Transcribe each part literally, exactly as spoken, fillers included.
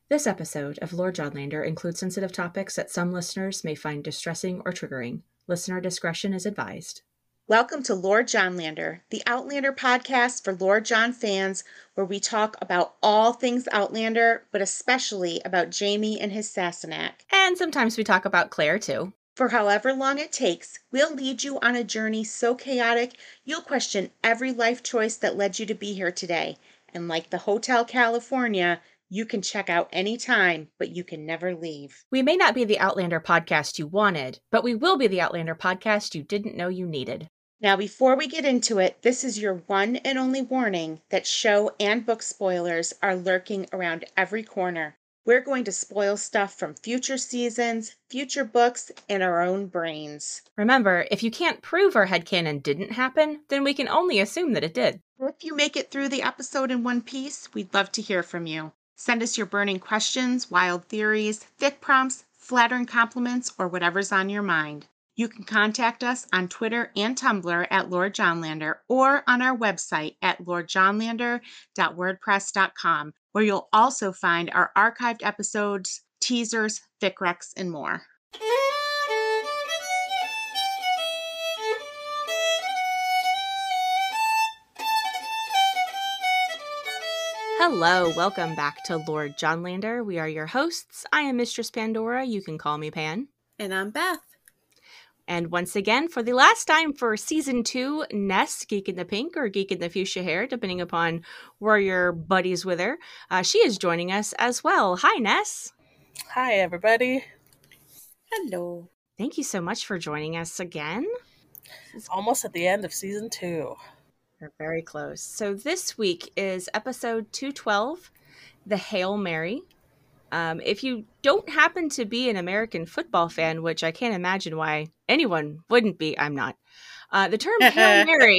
This episode of Lord Johnlander includes sensitive topics that some listeners may find distressing or triggering. Listener discretion is advised. Welcome to Lord Johnlander, the Outlander podcast for Lord John fans, where we talk about all things Outlander, but especially about Jaime and his Sassenach. And sometimes we talk about Claire, too. For however long it takes, we'll lead you on a journey so chaotic, you'll question every life choice that led you to be here today. And like the Hotel California, you can check out anytime, but you can never leave. We may not be the Outlander podcast you wanted, but we will be the Outlander podcast you didn't know you needed. Now, before we get into it, this is your one and only warning that show and book spoilers are lurking around every corner. We're going to spoil stuff from future seasons, future books, and our own brains. Remember, if you can't prove our headcanon didn't happen, then we can only assume that it did. If you make it through the episode in one piece, we'd love to hear from you. Send us your burning questions, wild theories, fic prompts, flattering compliments, or whatever's on your mind. You can contact us on Twitter and Tumblr at Lord Johnlander or on our website at lord johnlander dot wordpress dot com, where you'll also find our archived episodes, teasers, fic recs, and more. Hello, welcome back to Lord Johnlander. We are your hosts. I am Mistress Pandora. You can call me Pan. And I'm Beth. And once again, for the last time for season two, Ness, Geek in the Pink or Geek in the Fuchsia Hair, depending upon where your buddy's with her. Uh, she is joining us as well. Hi, Ness. Hi, everybody. Hello. Thank you so much for joining us again. It's almost at the end of season two. We're very close. So this week is episode two twelve, The Hail Mary. Um, if you don't happen to be an American football fan, which I can't imagine why anyone wouldn't be, I'm not. Uh, the term Hail Mary,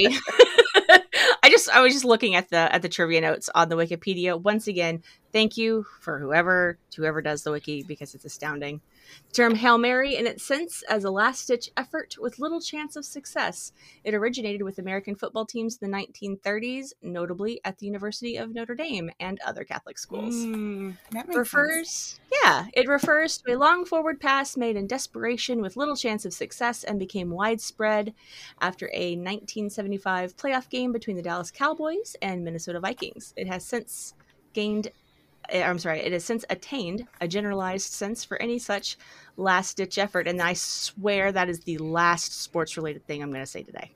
I just I was just looking at the at the trivia notes on the Wikipedia. Once again, thank you for whoever whoever does the wiki because it's astounding. The term Hail Mary, in its sense, as a last-ditch effort with little chance of success. It originated with American football teams in the nineteen thirties, notably at the University of Notre Dame and other Catholic schools. Mm, that makes refers, sense. Yeah, it refers to a long forward pass made in desperation with little chance of success and became widespread after a nineteen seventy-five playoff game between the Dallas Cowboys and Minnesota Vikings. It has since gained I'm sorry, it has since attained a generalized sense for any such last-ditch effort, and I swear that is the last sports-related thing I'm going to say today.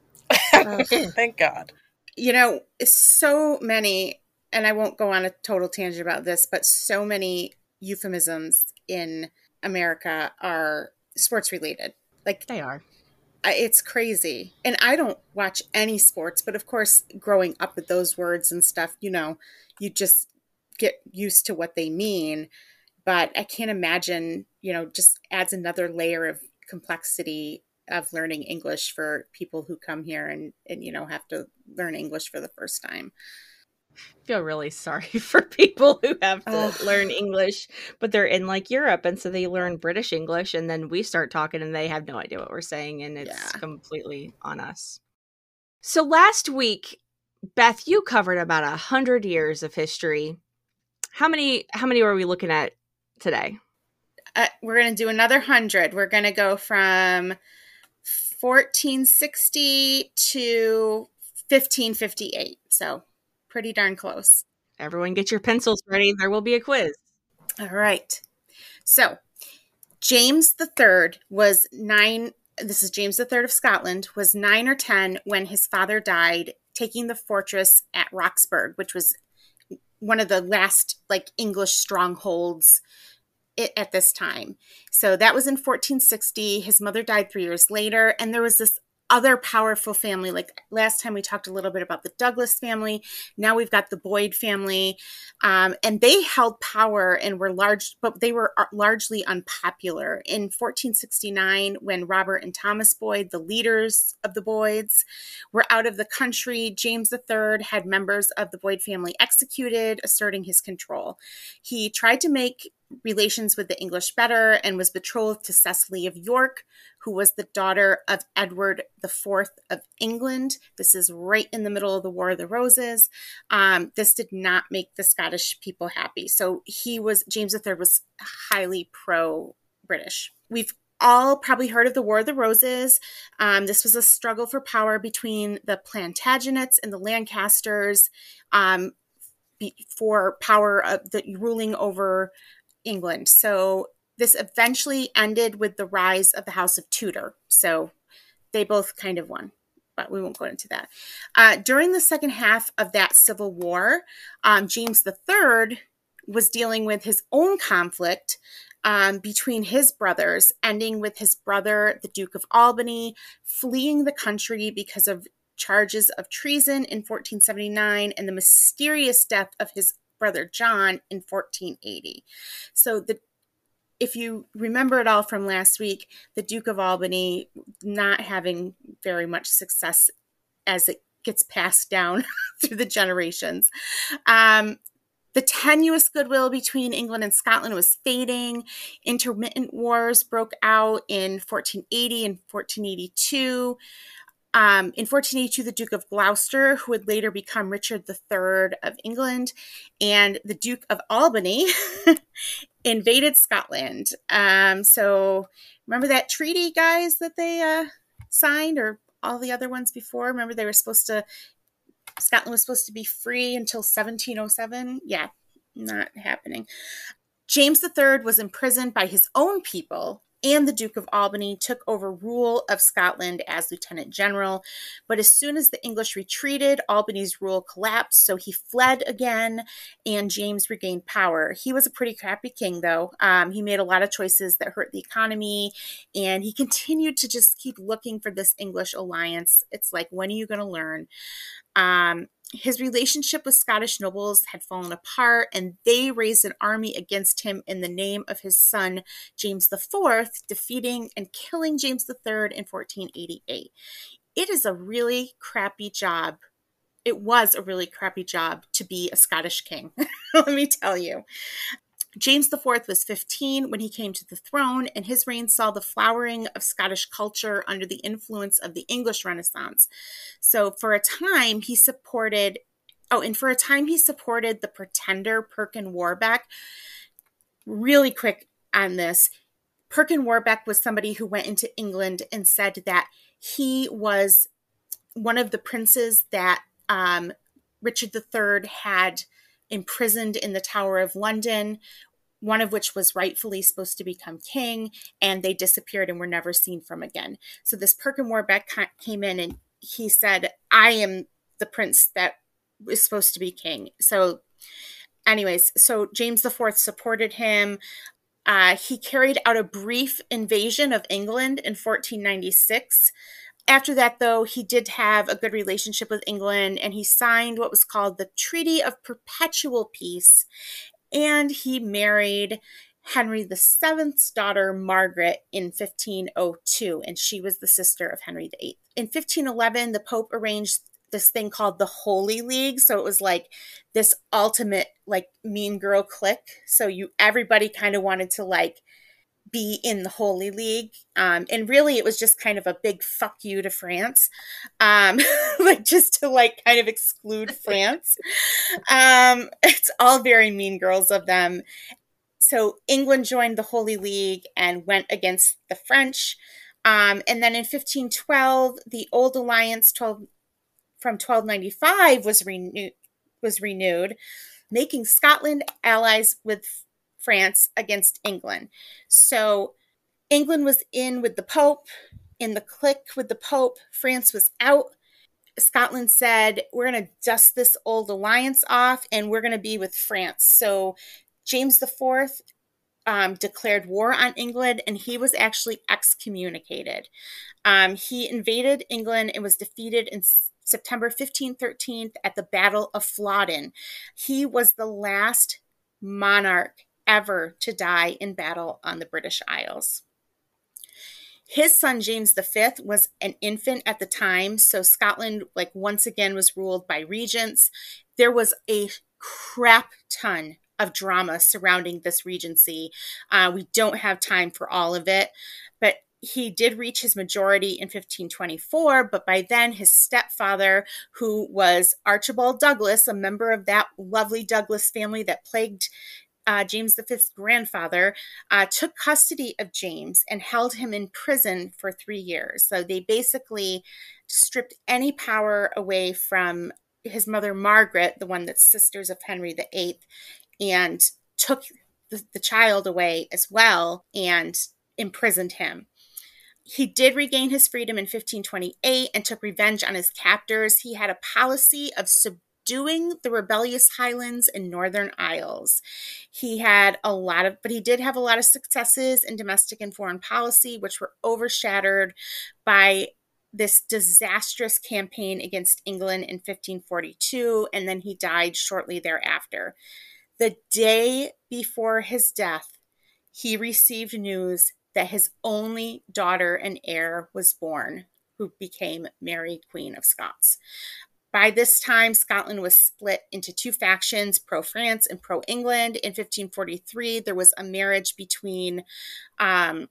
Thank God. You know, so many, and I won't go on a total tangent about this, but so many euphemisms in America are sports-related. Like, they are. It's crazy. And I don't watch any sports, but of course, growing up with those words and stuff, you know, you just get used to what they mean, but I can't imagine, you know, just adds another layer of complexity of learning English for people who come here and, and, you know, have to learn English for the first time. I feel really sorry for people who have to Ugh. learn English, but they're in like Europe, and so they learn British English, and then we start talking and they have no idea what we're saying, and it's Yeah. completely on us. So last week, Beth, you covered about a hundred years of history. How many how many are we looking at today? Uh, we're going to do another hundred. We're going to go from fourteen sixty to fifteen fifty-eight. So pretty darn close. Everyone get your pencils ready. There will be a quiz. All right. So James the Third was nine. This is James the Third of Scotland, was nine or ten when his father died, taking the fortress at Roxburgh, which was one of the last like English strongholds it, at this time. So that was in fourteen sixty. His mother died three years later. And there was this other powerful family. Like last time we talked a little bit about the Douglas family. Now we've got the Boyd family. Um, and they held power and were large, but they were largely unpopular. In fourteen sixty-nine, when Robert and Thomas Boyd, the leaders of the Boyds, were out of the country, James the Third had members of the Boyd family executed, asserting his control. He tried to make relations with the English better and was betrothed to Cecily of York, who was the daughter of Edward the Fourth of England. This is right in the middle of the War of the Roses. Um, this did not make the Scottish people happy. So he was, James the Third was highly pro-British. We've all probably heard of the War of the Roses. Um, this was a struggle for power between the Plantagenets and the Lancasters um, be, for power of the ruling over England. So this eventually ended with the rise of the House of Tudor. So they both kind of won, but we won't go into that. Uh, during the second half of that civil war, um, James the Third was dealing with his own conflict Um, between his brothers, ending with his brother, the Duke of Albany, fleeing the country because of charges of treason in fourteen seventy-nine and the mysterious death of his brother John in fourteen eighty. So the if you remember it all from last week, the Duke of Albany not having very much success as it gets passed down through the generations. Um, The tenuous goodwill between England and Scotland was fading. Intermittent wars broke out in fourteen eighty and fourteen eighty-two. Um, in fourteen eighty-two, the Duke of Gloucester, who would later become Richard the Third of England, and the Duke of Albany invaded Scotland. Um, so remember that treaty, guys, that they uh, signed, or all the other ones before? Remember they were supposed to Scotland was supposed to be free until seventeen oh seven. Yeah, not happening. James the Third was imprisoned by his own people, and the Duke of Albany took over rule of Scotland as Lieutenant General. But as soon as the English retreated, Albany's rule collapsed, so he fled again, and James regained power. He was a pretty crappy king, though. Um, he made a lot of choices that hurt the economy, and he continued to just keep looking for this English alliance. It's like, when are you going to learn? Um, his relationship with Scottish nobles had fallen apart, and they raised an army against him in the name of his son, James the Fourth, defeating and killing James the Third in fourteen eighty-eight. It is a really crappy job. It was a really crappy job to be a Scottish king, let me tell you. James the Fourth was fifteen when he came to the throne, and his reign saw the flowering of Scottish culture under the influence of the English Renaissance. So for a time, he supported, oh, and for a time he supported the pretender Perkin Warbeck. Really quick on this, Perkin Warbeck was somebody who went into England and said that he was one of the princes that um, Richard the Third had imprisoned in the Tower of London, one of which was rightfully supposed to become king, and they disappeared and were never seen from again. So this Perkin Warbeck came in and he said, I am the prince that is supposed to be king. So anyways, so James the Fourth supported him. Uh, he carried out a brief invasion of England in fourteen ninety-six. After that, though, he did have a good relationship with England, and he signed what was called the Treaty of Perpetual Peace, and he married Henry the Seventh's daughter, Margaret, in fifteen oh two, and she was the sister of Henry the Eighth. In fifteen eleven, the Pope arranged this thing called the Holy League, so it was like this ultimate, like, mean girl clique, so you everybody kind of wanted to, like, be in the Holy League. Um, and really it was just kind of a big fuck you to France. Um, like just to like kind of exclude France. Um, it's all very mean girls of them. So England joined the Holy League and went against the French. Um, and then in fifteen twelve, the old alliance twelve, from twelve ninety-five was renewed, was renewed, making Scotland allies with France against England. So England was in with the Pope, in the clique with the Pope. France was out. Scotland said, we're going to dust this old alliance off and we're going to be with France. So James the Fourth um, declared war on England, and he was actually excommunicated. Um, he invaded England and was defeated in September fifteen thirteen at the Battle of Flodden. He was the last monarch ever to die in battle on the British Isles. His son, James the Fifth, was an infant at the time, so Scotland, like, once again was ruled by regents. There was a crap ton of drama surrounding this regency. Uh, we don't have time for all of it, but He did reach his majority in fifteen twenty-four, but by then his stepfather, who was Archibald Douglas, a member of that lovely Douglas family that plagued uh, James the Fifth's grandfather, uh, took custody of James and held him in prison for three years. So they basically stripped any power away from his mother, Margaret, the one that's sisters of Henry the Eighth, and took the, the child away as well and imprisoned him. He did regain his freedom in fifteen twenty-eight and took revenge on his captors. He had a policy of subduing the rebellious Highlands and Northern Isles. He had a lot of, but he did have a lot of successes in domestic and foreign policy, which were overshadowed by this disastrous campaign against England in fifteen forty-two, and then he died shortly thereafter. The day before his death, he received news that his only daughter and heir was born, who became Mary, Queen of Scots. By this time, Scotland was split into two factions, pro-France and pro-England. In fifteen forty-three, there was a marriage between um,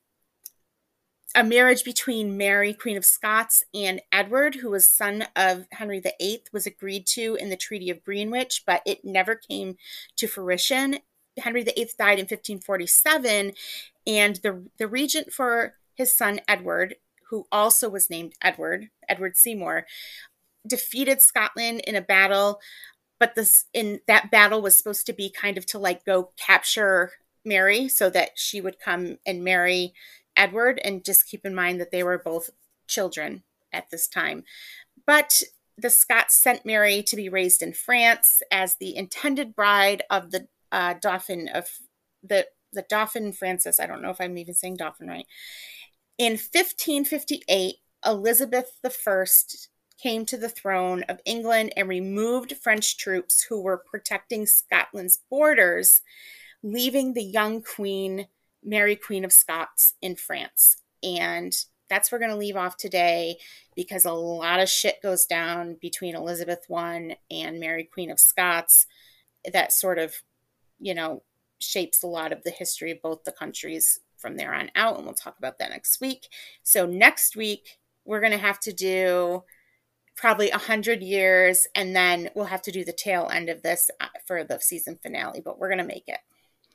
a marriage between Mary, Queen of Scots, and Edward, who was son of Henry the Eighth, was agreed to in the Treaty of Greenwich, but it never came to fruition. Henry the Eighth died in fifteen forty-seven, and the, the regent for his son Edward, who also was named Edward, Edward Seymour, defeated Scotland in a battle, but this in that battle was supposed to be kind of to like go capture Mary so that she would come and marry Edward, and just keep in mind that they were both children at this time. But the Scots sent Mary to be raised in France as the intended bride of the uh, Dauphin of the the Dauphin Francis. I don't know if I'm even saying Dauphin right. In fifteen fifty-eight, Elizabeth the First came to the throne of England and removed French troops who were protecting Scotland's borders, leaving the young queen, Mary, Queen of Scots, in France. And that's where we're going to leave off today, because a lot of shit goes down between Elizabeth the First and Mary, Queen of Scots that sort of, you know, shapes a lot of the history of both the countries from there on out. And we'll talk about that next week. So next week, we're going to have to do probably a hundred years, and then we'll have to do the tail end of this for the season finale, but we're going to make it.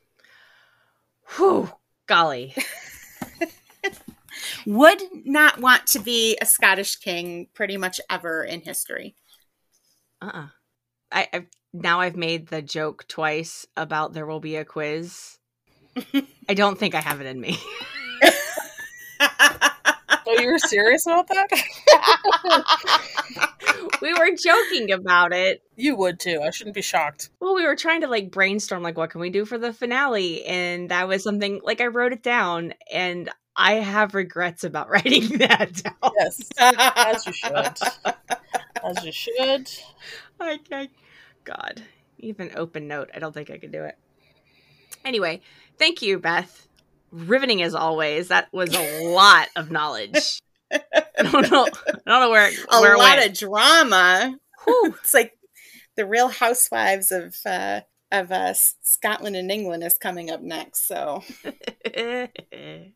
Whew, golly. Would not want to be a Scottish king pretty much ever in history. Uh-uh. I, I've, now I've made the joke twice about there will be a quiz. I don't think I have it in me. Oh, you were serious about that? We were joking about it. You would too. I shouldn't be shocked. Well, we were trying to like brainstorm, like, what can we do for the finale? And that was something, like, I wrote it down, and I have regrets about writing that down. Yes, as you should. As you should. Okay. God, even open note, I don't think I could do it. Anyway, thank you, Beth. Riveting as always. That was a lot of knowledge. I don't know. I don't know where. A where lot it of drama. Whew, it's like the Real Housewives of uh, of uh, Scotland and England is coming up next. So, okie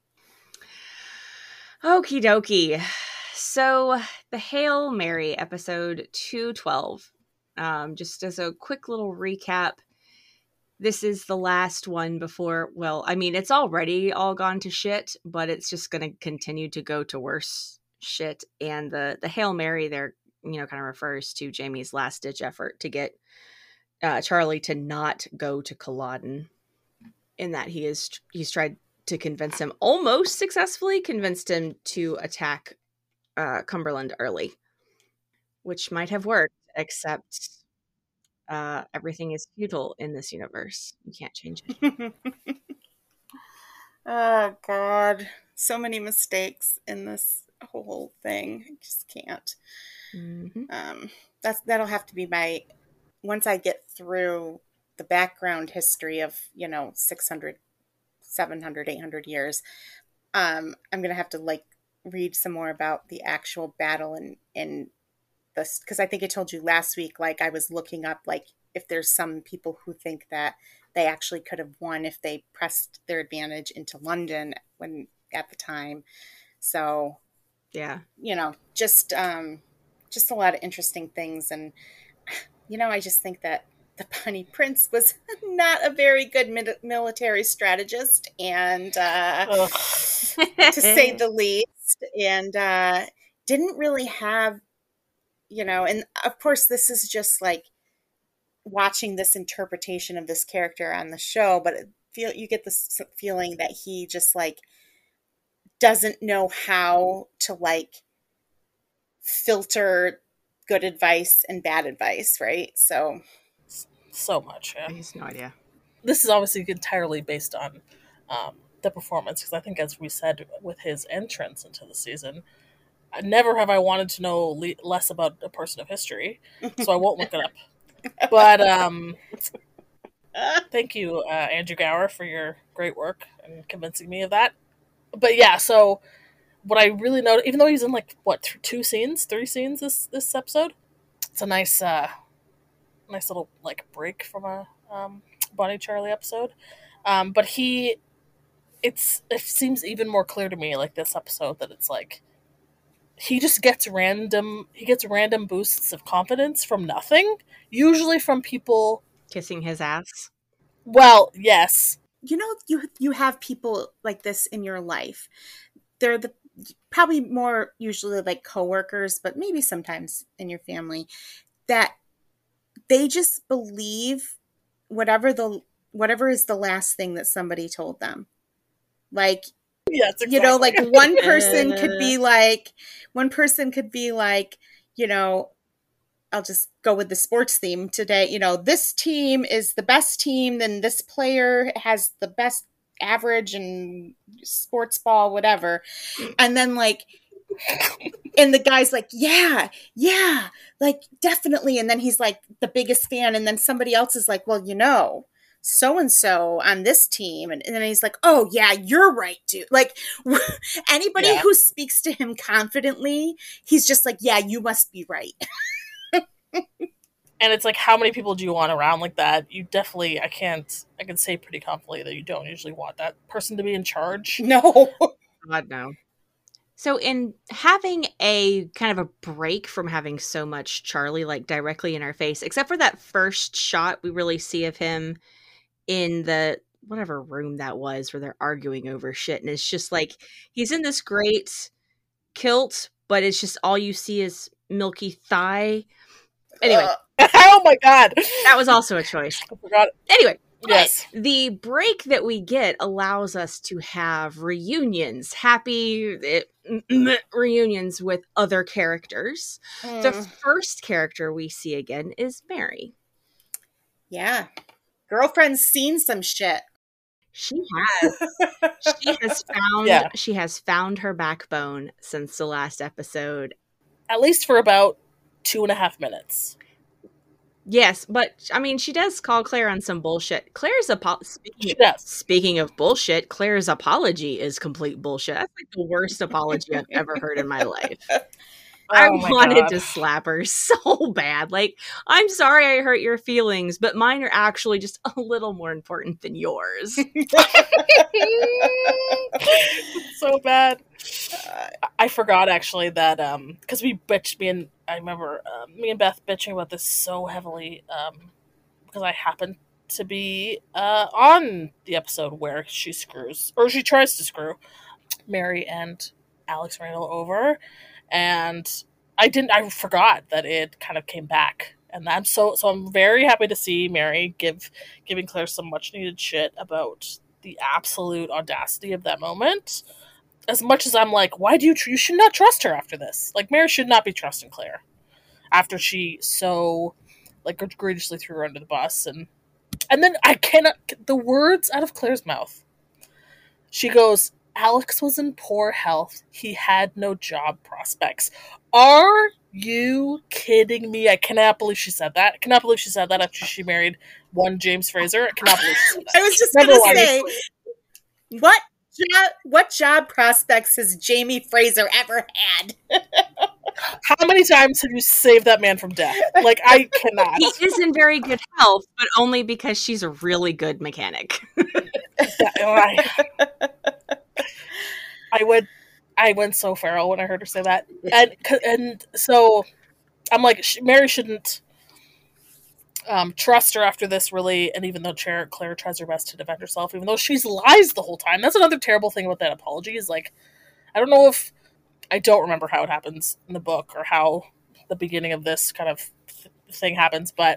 dokie. So, the Hail Mary episode two twelve. Um, just as a quick little recap. This is the last one before, well, I mean, it's already all gone to shit, but it's just going to continue to go to worse shit. And the, the Hail Mary there, you know, kind of refers to Jamie's last ditch effort to get uh, Charlie to not go to Culloden, in that he is, he's tried to convince him, almost successfully convinced him to attack uh, Cumberland early, which might have worked, except Uh, everything is futile in this universe. You can't change it. Oh, God. So many mistakes in this whole thing. I just can't. Mm-hmm. Um, that's, that'll have to be my, once I get through the background history of, you know, six hundred, seven hundred, eight hundred years, um, I'm going to have to, like, read some more about the actual battle and, and this, because I think I told you last week, like, I was looking up, like, if there's some people who think that they actually could have won if they pressed their advantage into London when at the time. So, Yeah. you know, just um, just a lot of interesting things. And, you know, I just think that the Bunny Prince was not a very good mi- military strategist, and uh, to say the least, and uh, didn't really have, you know, and of course, this is just like watching this interpretation of this character on the show, but it feel you get this feeling that he just like doesn't know how to like filter good advice and bad advice, right? So So much, yeah. I have no idea. This is obviously entirely based on um, the performance, because I think, as we said with his entrance into the season, never have I wanted to know le- less about a person of history, so I won't look it up. But um, thank you, uh, Andrew Gower, for your great work and convincing me of that. But yeah, so what I really noticed, even though he's in like what th- two scenes, three scenes this this episode, it's a nice, uh, nice little like break from a um, Bonnie Charlie episode. Um, but he, it's it seems even more clear to me like this episode that it's like he just gets random he gets random boosts of confidence from nothing, usually from people Kissing his ass. Well, yes. You know, you you have people like this in your life. They're the probably more usually like coworkers, but maybe sometimes in your family, that they just believe whatever the whatever is the last thing that somebody told them. Like, Yes, exactly. you know, like one person could be like, one person could be like, you know, I'll just go with the sports theme today. You know, this team is the best team, then this player has the best average and sports ball, whatever. And then like, and the guy's like, yeah, yeah, like definitely. And then he's like the biggest fan. And then somebody else is like, well, you know, so-and-so on this team. And, and then he's like, oh yeah, you're right, dude. Like anybody Yeah. who speaks to him confidently, he's just like, yeah, you must be right. And it's like, how many people do you want around like that? You definitely, I can't, I can say pretty confidently that you don't usually want that person to be in charge. No. God, no. So in having a kind of a break from having so much Charlie like directly in our face, except for that first shot we really see of him in the whatever room that was where they're arguing over shit, and it's just like he's in this great kilt, but it's just all you see is milky thigh. Anyway, Uh, Oh my god! that was also a choice. I forgot. Anyway, Yes. but the break that we get allows us to have reunions, happy eh, reunions with other characters. mm, The first character we see again is Mary. yeah. Girlfriend's seen some shit. She has she has found Yeah. she has found her backbone since the last episode. At least for about two and a half minutes. Yes, but I mean, she does call Claire on some bullshit. Claire's apo- speaking, She does. speaking of bullshit, Claire's apology is complete bullshit. That's like the worst apology I've ever heard in my life. I Oh my wanted God. to slap her so bad. Like, I'm sorry I hurt your feelings, but mine are actually just a little more important than yours. So bad. I- I forgot actually that um because we bitched me and I remember um, me and Beth bitching about this so heavily um because I happened to be uh on the episode where she screws or she tries to screw Mary and Alex Randall over, and I didn't I forgot that it kind of came back. And I'm so so I'm very happy to see Mary give giving Claire some much needed shit about the absolute audacity of that moment. As much as I'm like, why do you tr- you should not trust her after this? Like, Mary should not be trusting Claire after she so like egregiously threw her under the bus, and and then I cannot the words out of Claire's mouth. She goes, Alex was in poor health. He had no job prospects. Are you kidding me? I cannot believe she said that. I cannot believe she said that after she married one James Fraser. I cannot believe she said that. I was just Number going one. to say, what job, what job prospects has Jamie Fraser ever had? How many times have you saved that man from death? Like, I cannot. He is in very good health, but only because she's a really good mechanic. I, I would, I went so feral when I heard her say that. And and so I'm like, Mary shouldn't um, trust her after this, really. And even though Claire, Claire tries her best to defend herself, even though she's lies the whole time. That's another terrible thing about that apology is, like, I don't know if, I don't remember how it happens in the book or how the beginning of this kind of th- thing happens, but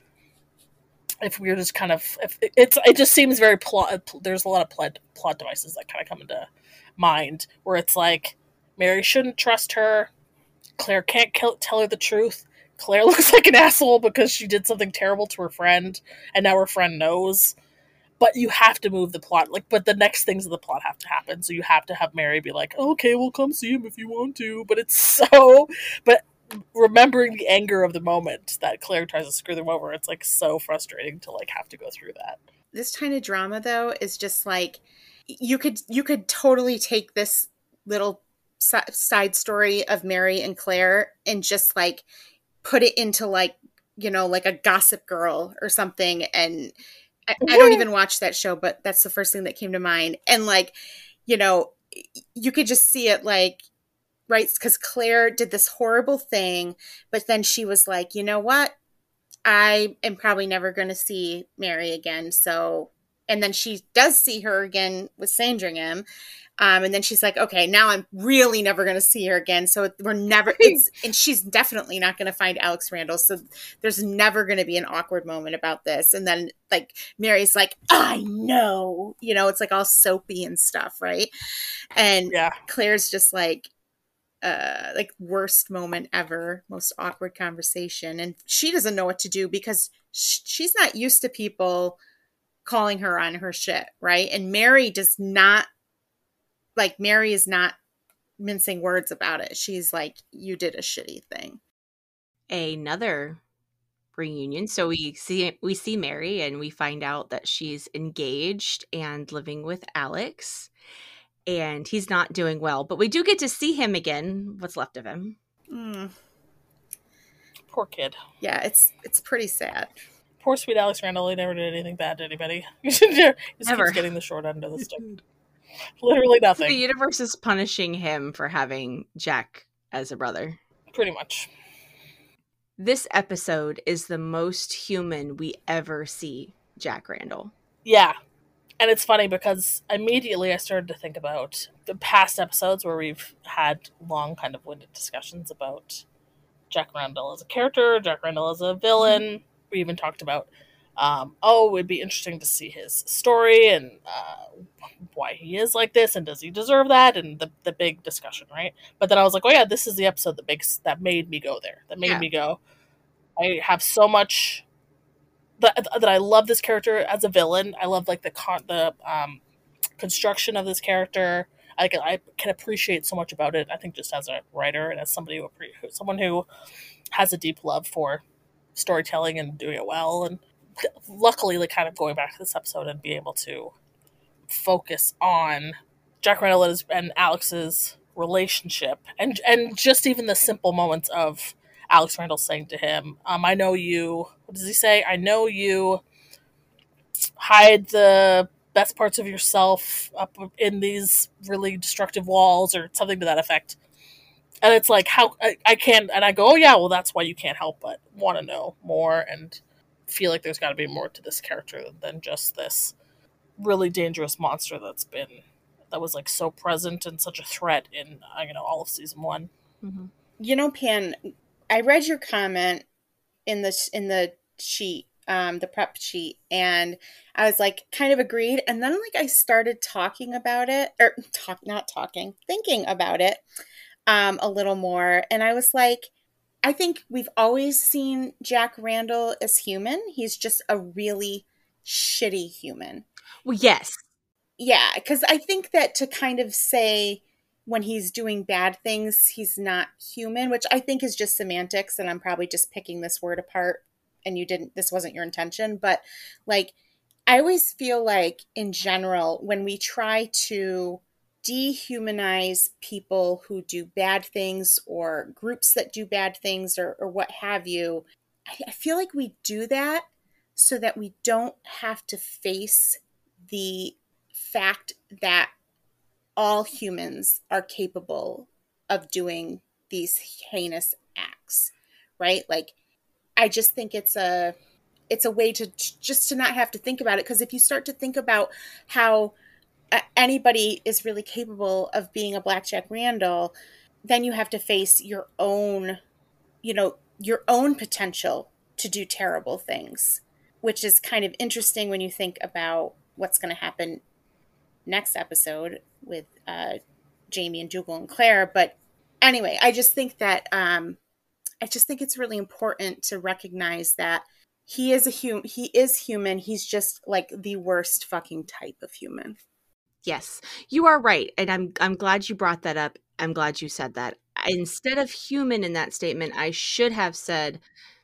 if we're just kind of, if it's, it just seems very plot, there's a lot of plot, plot devices that kind of come into mind where it's like, Mary shouldn't trust her. Claire can't kill, tell her the truth. Claire looks like an asshole because she did something terrible to her friend, and now her friend knows. But you have to move the plot, like. But the next things of the plot have to happen, so you have to have Mary be like, "Okay, we'll come see him if you want to." But it's so, but remembering the anger of the moment that Claire tries to screw them over, it's like so frustrating to like have to go through that. This kind of drama, though, is just like you could you could totally take this little side story of Mary and Claire and just like put it into like, you know, like a Gossip Girl or something. And I, I don't even watch that show, but that's the first thing that came to mind. And like, you know, you could just see it like, right? Because Claire did this horrible thing, but then she was like, you know what? I am probably never going to see Mary again. So, and then she does see her again with Sandringham. Um, and then she's like, okay, now I'm really never going to see her again. So we're never, it's, and she's definitely not going to find Alex Randall. So there's never going to be an awkward moment about this. And then like Mary's like, I know, you know, it's like all soapy and stuff. Right. And yeah. Claire's just like, uh, like worst moment ever, most awkward conversation. And she doesn't know what to do because sh- she's not used to people calling her on her shit. Right. And Mary does not, like Mary is not mincing words about it. She's like, you did a shitty thing. Another reunion. So we see we see Mary and we find out that she's engaged and living with Alex. And he's not doing well. But we do get to see him again, what's left of him. Mm. Poor kid. Yeah, it's it's pretty sad. Poor sweet Alex Randall. He never did anything bad to anybody. He just Never. keeps getting the short end of the stick. Literally nothing. The universe is punishing him for having Jack as a brother. Pretty much. This episode is the most human we ever see Jack Randall. Yeah. And it's funny because immediately I started to think about the past episodes where we've had long kind of winded discussions about Jack Randall as a character, Jack Randall as a villain. Mm-hmm. We even talked about Um, oh, it'd be interesting to see his story and uh, why he is like this and does he deserve that and the the big discussion, right? But then I was like, oh yeah, this is the episode that makes that made me go there. That made yeah. me go. I have so much that that I love this character as a villain. I love like the con- the um, construction of this character. I can I can appreciate so much about it. I think just as a writer and as somebody who someone who has a deep love for storytelling and doing it well and. Luckily, like kind of going back to this episode and be able to focus on Jack Randall and Alex's relationship and and just even the simple moments of Alex Randall saying to him, um, I know you, what does he say? I know you hide the best parts of yourself up in these really destructive walls or something to that effect. And it's like, how, I, I can't, and I go, oh yeah, well that's why you can't help but want to know more and feel like there's got to be more to this character than just this really dangerous monster that's been that was like so present and such a threat in you know all of season one. Mm-hmm. You know, Pan, I read your comment in the in the sheet, um, the prep sheet, and I was like, kind of agreed. And then like I started talking about it, or talk not talking, thinking about it um, a little more, and I was like. I think we've always seen Jack Randall as human. He's just a really shitty human. Well, yes. Yeah, because I think that to kind of say when he's doing bad things, he's not human, which I think is just semantics, and I'm probably just picking this word apart, and you didn't, this wasn't your intention, but like, I always feel like in general, when we try to dehumanize people who do bad things or groups that do bad things or, or what have you, I, I feel like we do that so that we don't have to face the fact that all humans are capable of doing these heinous acts, right? Like, I just think it's a it's a way to just to not have to think about it, because if you start to think about how anybody is really capable of being a Black Jack Randall, then you have to face your own, you know, your own potential to do terrible things, which is kind of interesting when you think about what's going to happen next episode with uh, Jamie and Dougal and Claire. But anyway, I just think that um, I just think it's really important to recognize that he is a hum- he is human. He's just like the worst fucking type of human. Yes, you are right. And I'm I'm glad you brought that up. I'm glad you said that. Instead of human in that statement, I should have said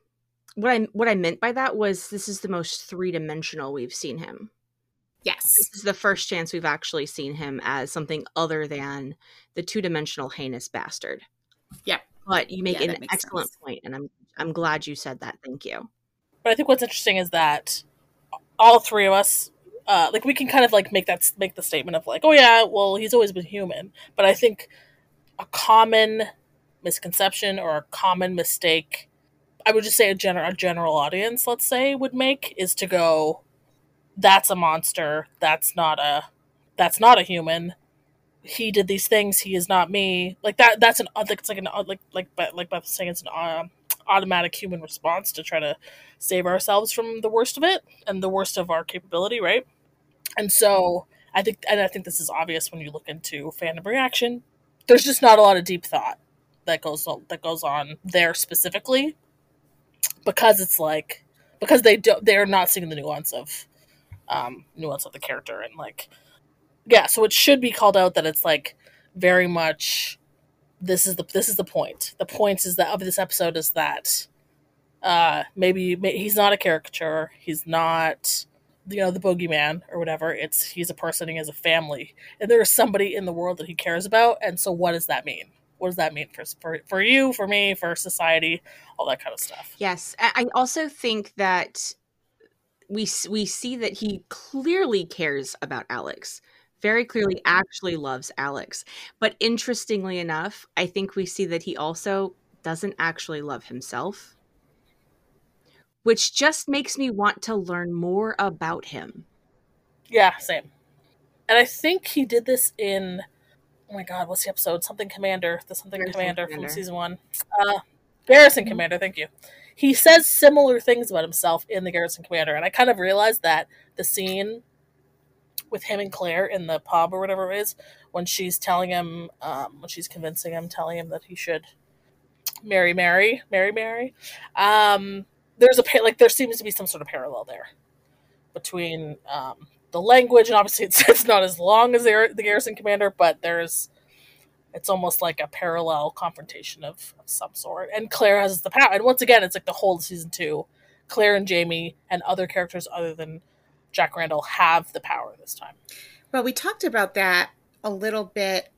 what I what I meant by that was this is the most three-dimensional we've seen him. Yes. This is the first chance we've actually seen him as something other than the two-dimensional heinous bastard. Yep. But you make Yeah, an excellent sense. point, and I'm I'm glad you said that. Thank you. But I think what's interesting is that all three of us, uh, like, we can kind of like make that make the statement of like, oh yeah, well, he's always been human. But I think a common misconception or a common mistake, I would just say a general a general audience, let's say, would make is to go, that's a monster. That's not a that's not a human. He did these things. He is not me. Like that. That's an like it's like an like like like Beth was saying, it's an uh, automatic human response to try to save ourselves from the worst of it and the worst of our capability, right? And so I think, and I think this is obvious when you look into fandom reaction. There's just not a lot of deep thought that goes that goes on there specifically, because it's like because they do they're not seeing the nuance of um, nuance of the character, and like yeah, so it should be called out that it's like very much this is the this is the point. The point is that of this episode is that uh, maybe, maybe he's not a caricature. He's not, you know, the boogeyman or whatever. It's he's a person. He has a family, and there is somebody in the world that he cares about. And so, what does that mean? What does that mean for for for you, for me, for society, all that kind of stuff? Yes, I also think that we we see that he clearly cares about Alex. Very clearly actually loves Alex. But interestingly enough, I think we see that he also doesn't actually love himself, which just makes me want to learn more about him. Yeah, same. And I think he did this in, oh my god, what's the episode? Something Commander, the Something Garrison Commander, Commander from season one. Uh, Garrison mm-hmm. Commander, thank you. He says similar things about himself in the Garrison Commander, and I kind of realized that the scene with him and Claire in the pub or whatever it is, when she's telling him, um, when she's convincing him, telling him that he should marry Mary, marry Mary, um, there's a, like, there seems to be some sort of parallel there between um, the language, and obviously it's, it's not as long as the, the Garrison Commander, but there's, it's almost like a parallel confrontation of, of some sort. And Claire has the power, and once again, it's like the whole season two, Claire and Jamie and other characters other than Jack Randall have the power this time. Well, we talked about that a little bit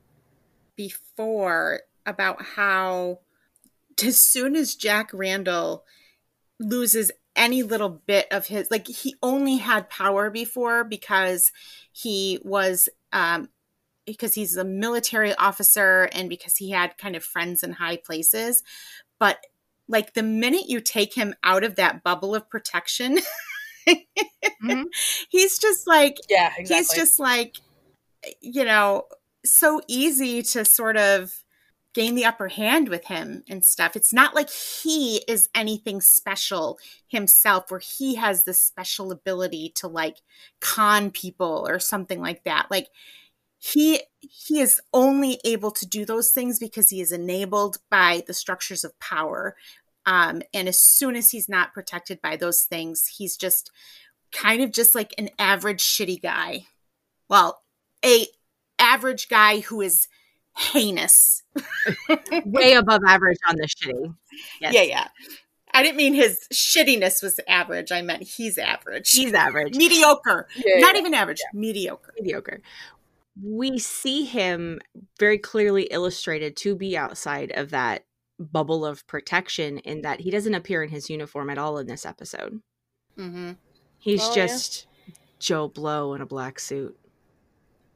before, about how as soon as Jack Randall loses any little bit of his, like, he only had power before because he was, um, because he's a military officer and because he had kind of friends in high places. But like the minute you take him out of that bubble of protection, mm-hmm. he's just like, yeah, exactly. He's just like, you know, so easy to sort of gain the upper hand with him and stuff. It's not like he is anything special himself, where he has this special ability to like con people or something like that. Like he he is only able to do those things because he is enabled by the structures of power. Um, and as soon as he's not protected by those things, he's just kind of just like an average shitty guy. Well, a average guy who is heinous. Way above average on the shitty. Yes. Yeah, yeah. I didn't mean his shittiness was average. I meant he's average. He's average. Mediocre. Yeah, Not yeah. even average. Yeah. Mediocre. Mediocre. We see him very clearly illustrated to be outside of that bubble of protection, in that he doesn't appear in his uniform at all in this episode. Mm-hmm. He's oh, just yeah. Joe Blow in a black suit.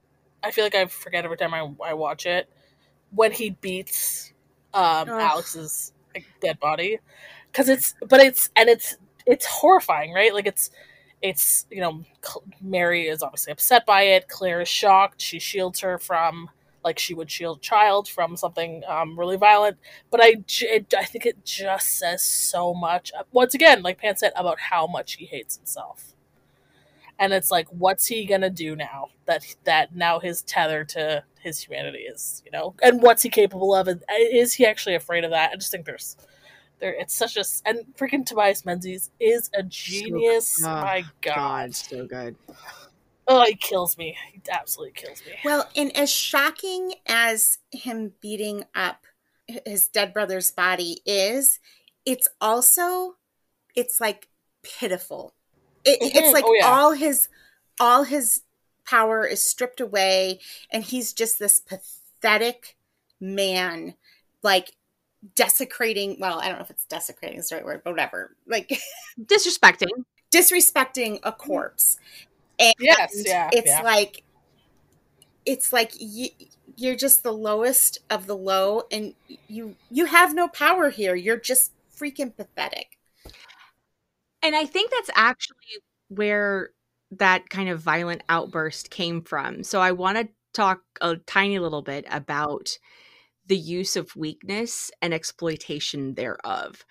I feel like I forget every time I, I watch it, when he beats um, Alex's like, dead body. Because it's, but it's, and it's, it's horrifying, right? Like it's, it's, you know, Mary is obviously upset by it. Claire is shocked. She shields her from, like she would shield a child from something um, really violent. But I, it, I think it just says so much, once again, like Pan said, about how much he hates himself. And it's like, what's he gonna do now that that now his tether to his humanity is, you know, and what's he capable of? And is he actually afraid of that? I just think there's, there, it's such a, and freaking Tobias Menzies is a genius. So, oh, my God. God, so good. Oh, he kills me. He absolutely kills me. Well, and as shocking as him beating up his dead brother's body is, it's also, it's like pitiful. It, mm-hmm. It's like oh, yeah. all his, all his power is stripped away, and he's just this pathetic man, like desecrating. Well, I don't know if it's desecrating is the right word, but whatever. Like disrespecting, disrespecting a corpse. And yes, yeah, it's yeah. like, it's like you, you're just the lowest of the low, and you you have no power here. You're just freaking pathetic. And I think that's actually where that kind of violent outburst came from. So I want to talk a tiny little bit about the use of weakness and exploitation thereof.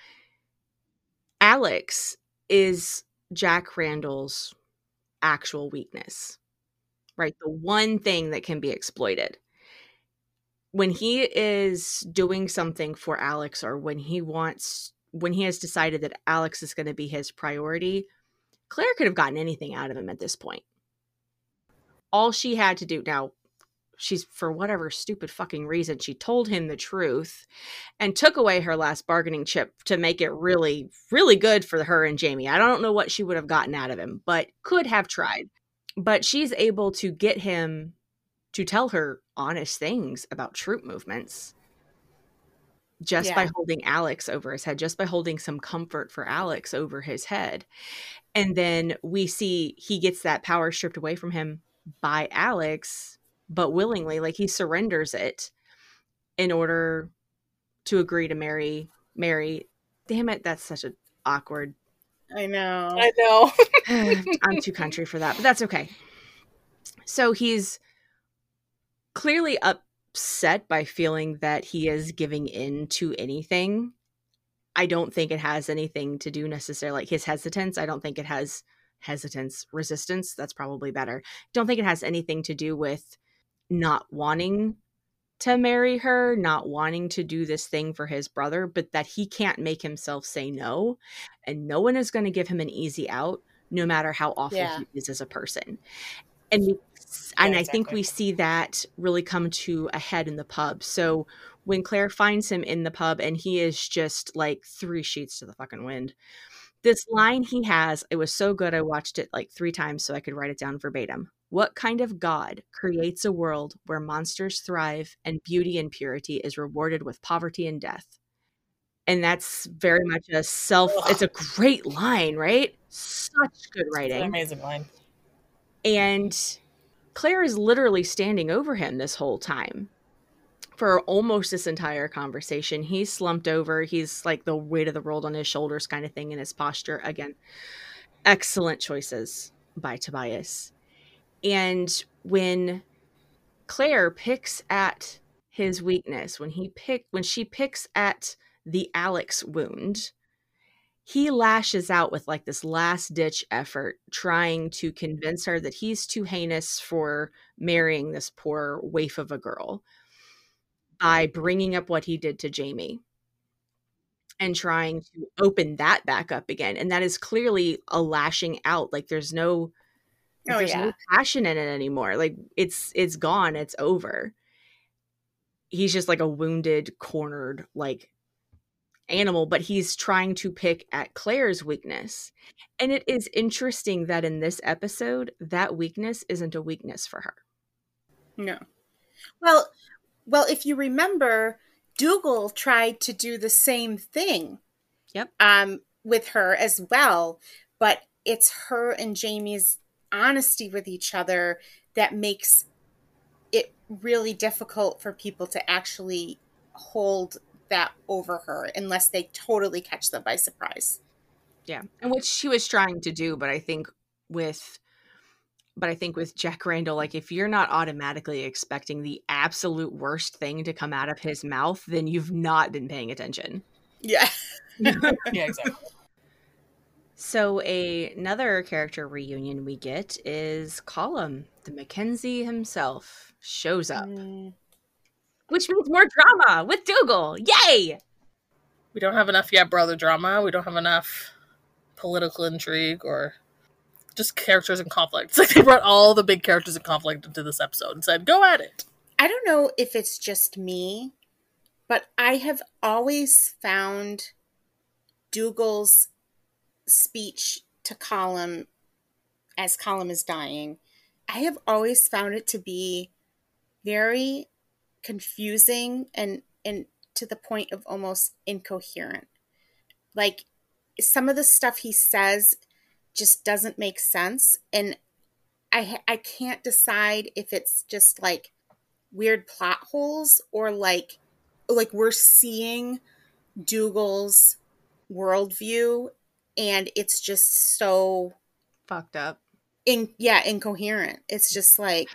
Alex is Jack Randall's actual weakness, right? The one thing that can be exploited. When he is doing something for Alex, or when he wants, when he has decided that Alex is going to be his priority, Claire could have gotten anything out of him at this point. All she had to do, now, she's, for whatever stupid fucking reason, she told him the truth and took away her last bargaining chip to make it really, really good for her and Jamie. I don't know what she would have gotten out of him, but could have tried. But she's able to get him to tell her honest things about troop movements just yeah. by holding Alex over his head, just by holding some comfort for Alex over his head. And then we see he gets that power stripped away from him by Alex, but willingly, like he surrenders it in order to agree to marry Mary. Damn it, that's such an awkward. I know. I know. I'm too country for that, but that's okay. So he's clearly upset by feeling that he is giving in to anything. I don't think it has anything to do necessarily, like his hesitance. I don't think it has hesitance, resistance. That's probably better. Don't think it has anything to do with not wanting to marry her, not wanting to do this thing for his brother, but that he can't make himself say no. And no one is going to give him an easy out, no matter how awful yeah. he is as a person. And we, and yeah, exactly. I think we see that really come to a head in the pub. So when Claire finds him in the pub and he is just like three sheets to the fucking wind, this line he has, it was so good. I watched it like three times so I could write it down verbatim. What kind of God creates a world where monsters thrive and beauty and purity is rewarded with poverty and death? And that's very much a self, Ugh. It's a great line, right? Such good writing. It's an amazing line. And Claire is literally standing over him this whole time for almost this entire conversation. He's slumped over. He's like the weight of the world on his shoulders kind of thing in his posture. Again, excellent choices by Tobias. And when Claire picks at his weakness, when he pick, when she picks at the Alex wound, he lashes out with like this last ditch effort, trying to convince her that he's too heinous for marrying this poor waif of a girl by bringing up what he did to Jamie and trying to open that back up again. And that is clearly a lashing out. Like there's no, oh, there's yeah. no passion in it anymore. Like it's, it's gone. It's over. He's just like a wounded, cornered, like animal, but he's trying to pick at Claire's weakness. And it is interesting that in this episode, that weakness isn't a weakness for her. No. Well, well, if you remember, Dougal tried to do the same thing. Yep. Um, with her as well, but it's her and Jamie's honesty with each other that makes it really difficult for people to actually hold that over her unless they totally catch them by surprise. Yeah. And which she was trying to do, but I think with but I think with Jack Randall, like if you're not automatically expecting the absolute worst thing to come out of his mouth, then you've not been paying attention. Yeah. Yeah, exactly. So a, another character reunion we get is Colum, the Mackenzie himself, shows up. Mm. Which means more drama with Dougal. Yay! We don't have enough yet brother drama. We don't have enough political intrigue or just characters in conflict. It's like they brought all the big characters in conflict into this episode and said, go at it. I don't know if it's just me, but I have always found Dougal's speech to Colum as Colum is dying, I have always found it to be very confusing and, and to the point of almost incoherent. Like, some of the stuff he says just doesn't make sense, and I I can't decide if it's just like weird plot holes or like like we're seeing Dougal's worldview and it's just so Fucked up. in yeah incoherent. It's just like,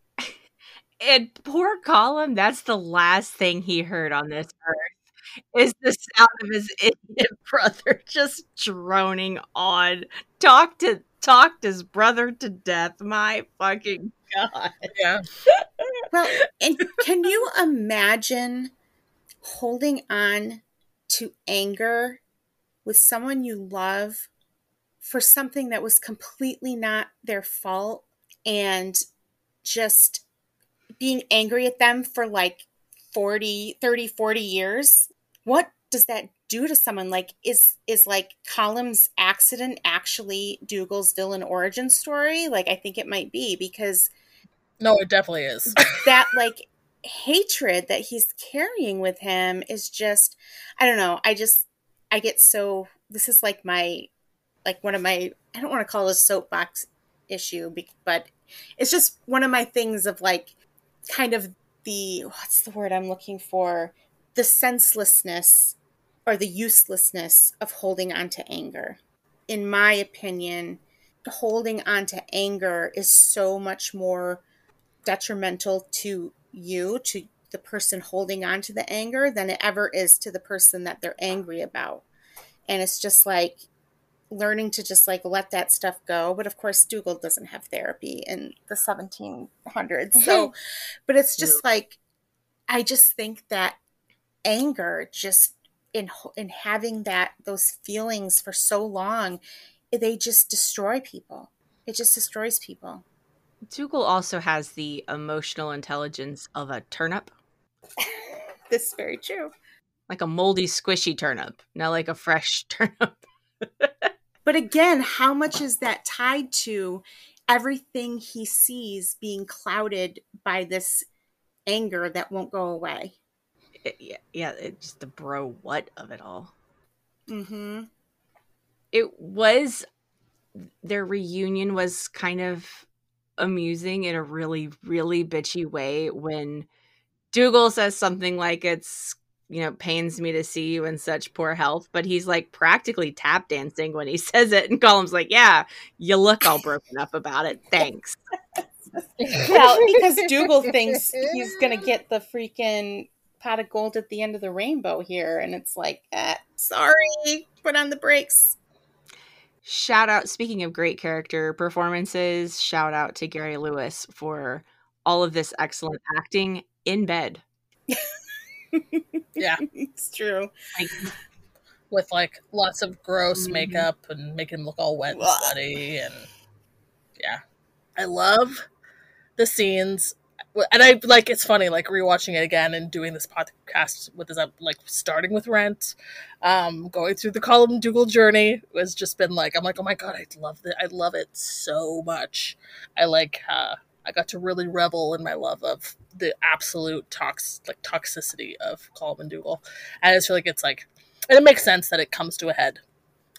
And poor Colum, that's the last thing he heard on this earth is the sound of his idiot brother just droning on. Talk to talked his brother to death. My fucking God. Yeah. well, and can you imagine holding on to anger with someone you love for something that was completely not their fault and just being angry at them for like forty, thirty, forty years? What does that do to someone? Like, is is like Colum's accident actually Dougal's villain origin story? Like, I think it might be, because No, it definitely is. that like hatred that he's carrying with him is just, I don't know. I just, I get so, this is like my, like one of my, I don't want to call it a soapbox issue, but it's just one of my things of like kind of the, what's the word I'm looking for? The senselessness or the uselessness of holding on to anger. In my opinion, holding on to anger is so much more detrimental to you, to the person holding on to the anger, than it ever is to the person that they're angry about. And it's just like learning to just like let that stuff go. But of course, Dougal doesn't have therapy in the seventeen hundreds. So, but it's just like, I just think that anger, just in in having that those feelings for so long, they just destroy people. It just destroys people. Dougal also has the emotional intelligence of a turnip. This is very true. Like a moldy, squishy turnip, not like a fresh turnip. But again, how much is that tied to everything he sees being clouded by this anger that won't go away? It, yeah, yeah, it's just the bro what of it all. Mm-hmm. It was, their reunion was kind of amusing in a really, really bitchy way when Dougal says something like, it's, you know, pains me to see you in such poor health, but he's like practically tap dancing when he says it, and Colum's like, yeah, you look all broken up about it, thanks. Well, because Dougal thinks he's gonna get the freaking pot of gold at the end of the rainbow here, and it's like, eh, sorry, put on the brakes. Shout out, speaking of great character performances, shout out to Gary Lewis for all of this excellent acting in bed. Yeah, it's true. Like, with like lots of gross mm-hmm. makeup and making him look all wet and sweaty, and yeah, I love the scenes. And I like, it's funny, like rewatching it again and doing this podcast with this, like starting with Rent, um, going through the Colum Dougal journey was just been like, I'm like, oh my God, I love it. I love it so much. I like, uh, I got to really revel in my love of the absolute tox, like toxicity of Colum and Dougal. And it's really, it's like, and it makes sense that it comes to a head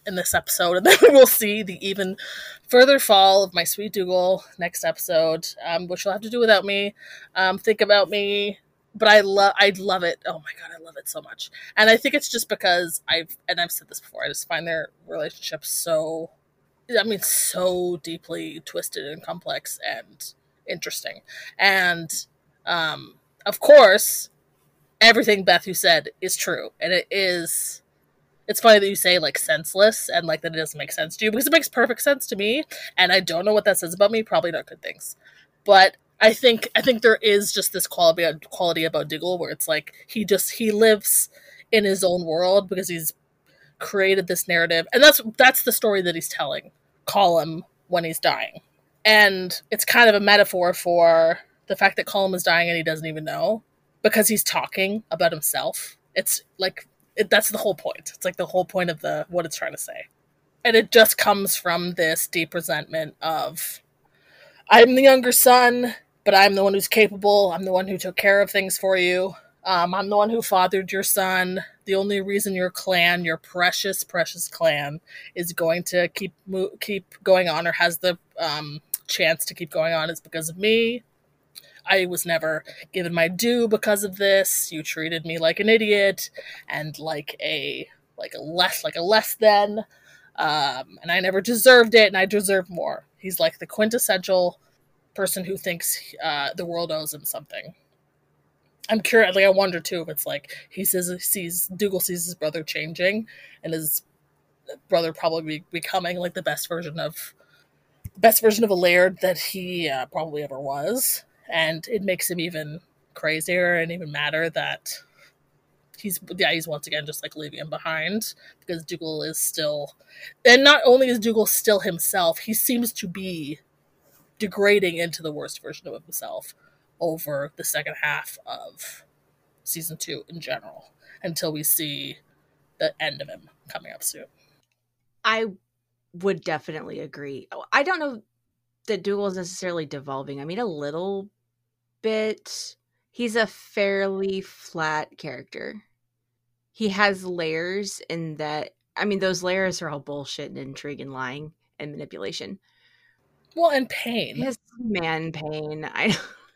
in this episode, and then we'll see the even further fall of my sweet Dougal next episode, um, which will have to do without me. Um, think about me, but I love, I love it. Oh my god, I love it so much, and I think it's just because I've, and I've said this before, I just find their relationship so, I mean, so deeply twisted and complex and interesting, and um, of course, everything Beth you said is true, and it is. It's funny that you say, like, senseless and, like, that it doesn't make sense to you, because it makes perfect sense to me, and I don't know what that says about me. Probably not good things. But I think I think there is just this quality, quality about Dougal where it's like, he just, he lives in his own world because he's created this narrative, and that's that's the story that he's telling Colm when he's dying. And it's kind of a metaphor for the fact that Colm is dying and he doesn't even know, because he's talking about himself. It's, like... It, that's the whole point. It's like the whole point of the what it's trying to say. And it just comes from this deep resentment of, I'm the younger son, but I'm the one who's capable. I'm the one who took care of things for you. Um, I'm the one who fathered your son. The only reason your clan, your precious, precious clan, is going to keep mo- keep going on, or has the um, chance to keep going on, is because of me. I was never given my due because of this. You treated me like an idiot and like a like a less like a less than, um, and I never deserved it, and I deserve more. He's like the quintessential person who thinks uh, the world owes him something. I'm curious. Like, I wonder too if it's like he says he sees Dougal sees his brother changing, and his brother probably be becoming like the best version of best version of a Laird that he uh, probably ever was. And it makes him even crazier and even madder that he's, yeah, he's once again just like leaving him behind, because Dougal is still, and not only is Dougal still himself, he seems to be degrading into the worst version of himself over the second half of season two in general, until we see the end of him coming up soon. I would definitely agree. I don't know that Dougal is necessarily devolving. I mean, a little bit. He's a fairly flat character. He has layers in that, I mean, those layers are all bullshit and intrigue and lying and manipulation. Well, and pain. His man pain. I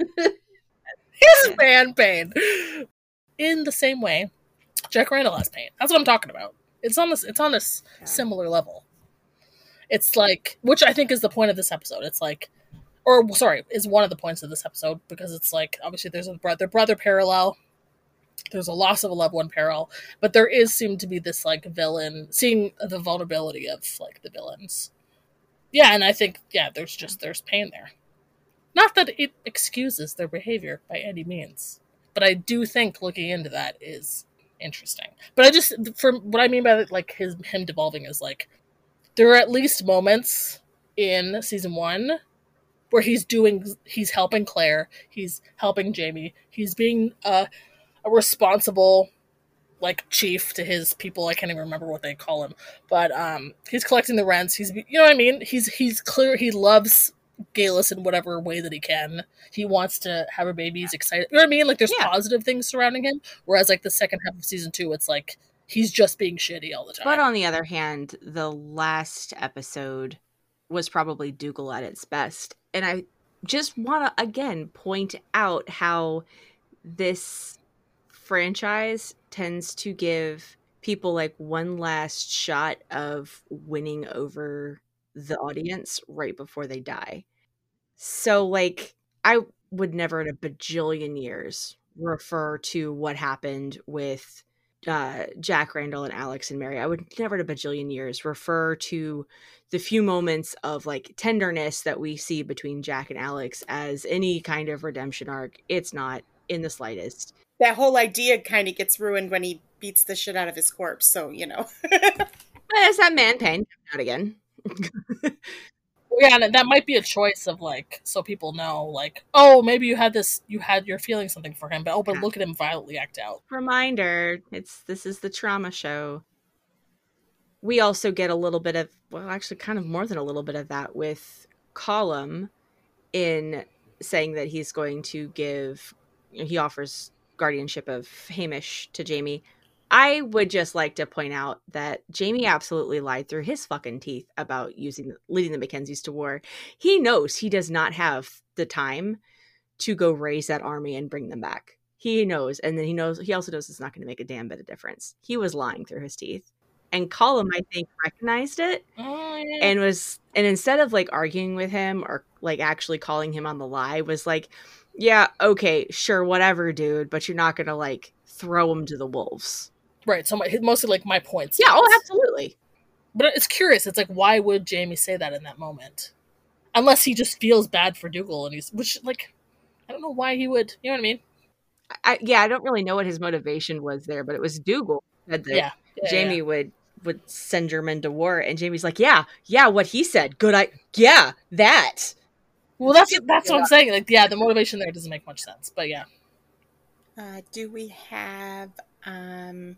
His man pain. In the same way, Jack Randall has pain. That's what I'm talking about. It's on this. It's on this yeah. similar level. It's like, which I think is the point of this episode. It's like, or sorry, is one of the points of this episode, because it's like, obviously there's a brother brother parallel, there's a loss of a loved one parallel, but there is seemed to be this like villain, seeing the vulnerability of like the villains. Yeah, and I think yeah, there's just there's pain there. Not that it excuses their behavior by any means, but I do think looking into that is interesting. But I just, for what I mean by like his him devolving is like, there are at least moments in season one where he's doing, he's helping Claire, he's helping Jamie, he's being uh, a responsible, like, chief to his people. I can't even remember what they call him, but um, he's collecting the rents. He's, you know what I mean? He's he's clear. He loves Galus in whatever way that he can. He wants to have a baby. He's excited. You know what I mean? Like, there's yeah. positive things surrounding him. Whereas, like, the second half of season two, it's like he's just being shitty all the time. But on the other hand, the last episode was probably Dougal at its best. And I just want to, again, point out how this franchise tends to give people, like, one last shot of winning over the audience right before they die. So, like, I would never in a bajillion years refer to what happened with uh, Jack Randall and Alex and Mary. I would never in a bajillion years refer to the few moments of, like, tenderness that we see between Jack and Alex as any kind of redemption arc. It's not in the slightest. That whole idea kind of gets ruined when he beats the shit out of his corpse. So, you know. That's that man pain out again. Yeah, and that might be a choice of, like, so people know, like, oh, maybe you had this, you had, you're feeling something for him, but oh, but yeah. Look at him violently act out. Reminder, it's, this is the trauma show. We also get a little bit of, well, actually kind of more than a little bit of that with Colm in saying that he's going to give, he offers guardianship of Hamish to Jamie. I would just like to point out that Jaime absolutely lied through his fucking teeth about using leading the Mackenzies to war. He knows he does not have the time to go raise that army and bring them back. He knows, and then he knows he also knows it's not going to make a damn bit of difference. He was lying through his teeth. And Colum, I think, recognized it Oh, yeah. and was and instead of like arguing with him or like actually calling him on the lie, was like, yeah, okay, sure, whatever, dude, but you're not gonna like throw him to the wolves. Right, so my, mostly like my points. Yeah, oh, absolutely. But it's curious. It's like, why would Jaime say that in that moment? Unless he just feels bad for Dougal, and he's which like, I don't know why he would. You know what I mean? I, yeah, I don't really know what his motivation was there, but it was Dougal said that Yeah, yeah Jaime yeah. would would send German to war, and Jaime's like, yeah, yeah, what he said, good, I yeah, that. Well, that's that's what I'm saying. Like, yeah, the motivation there doesn't make much sense, but yeah. Uh, do we have um,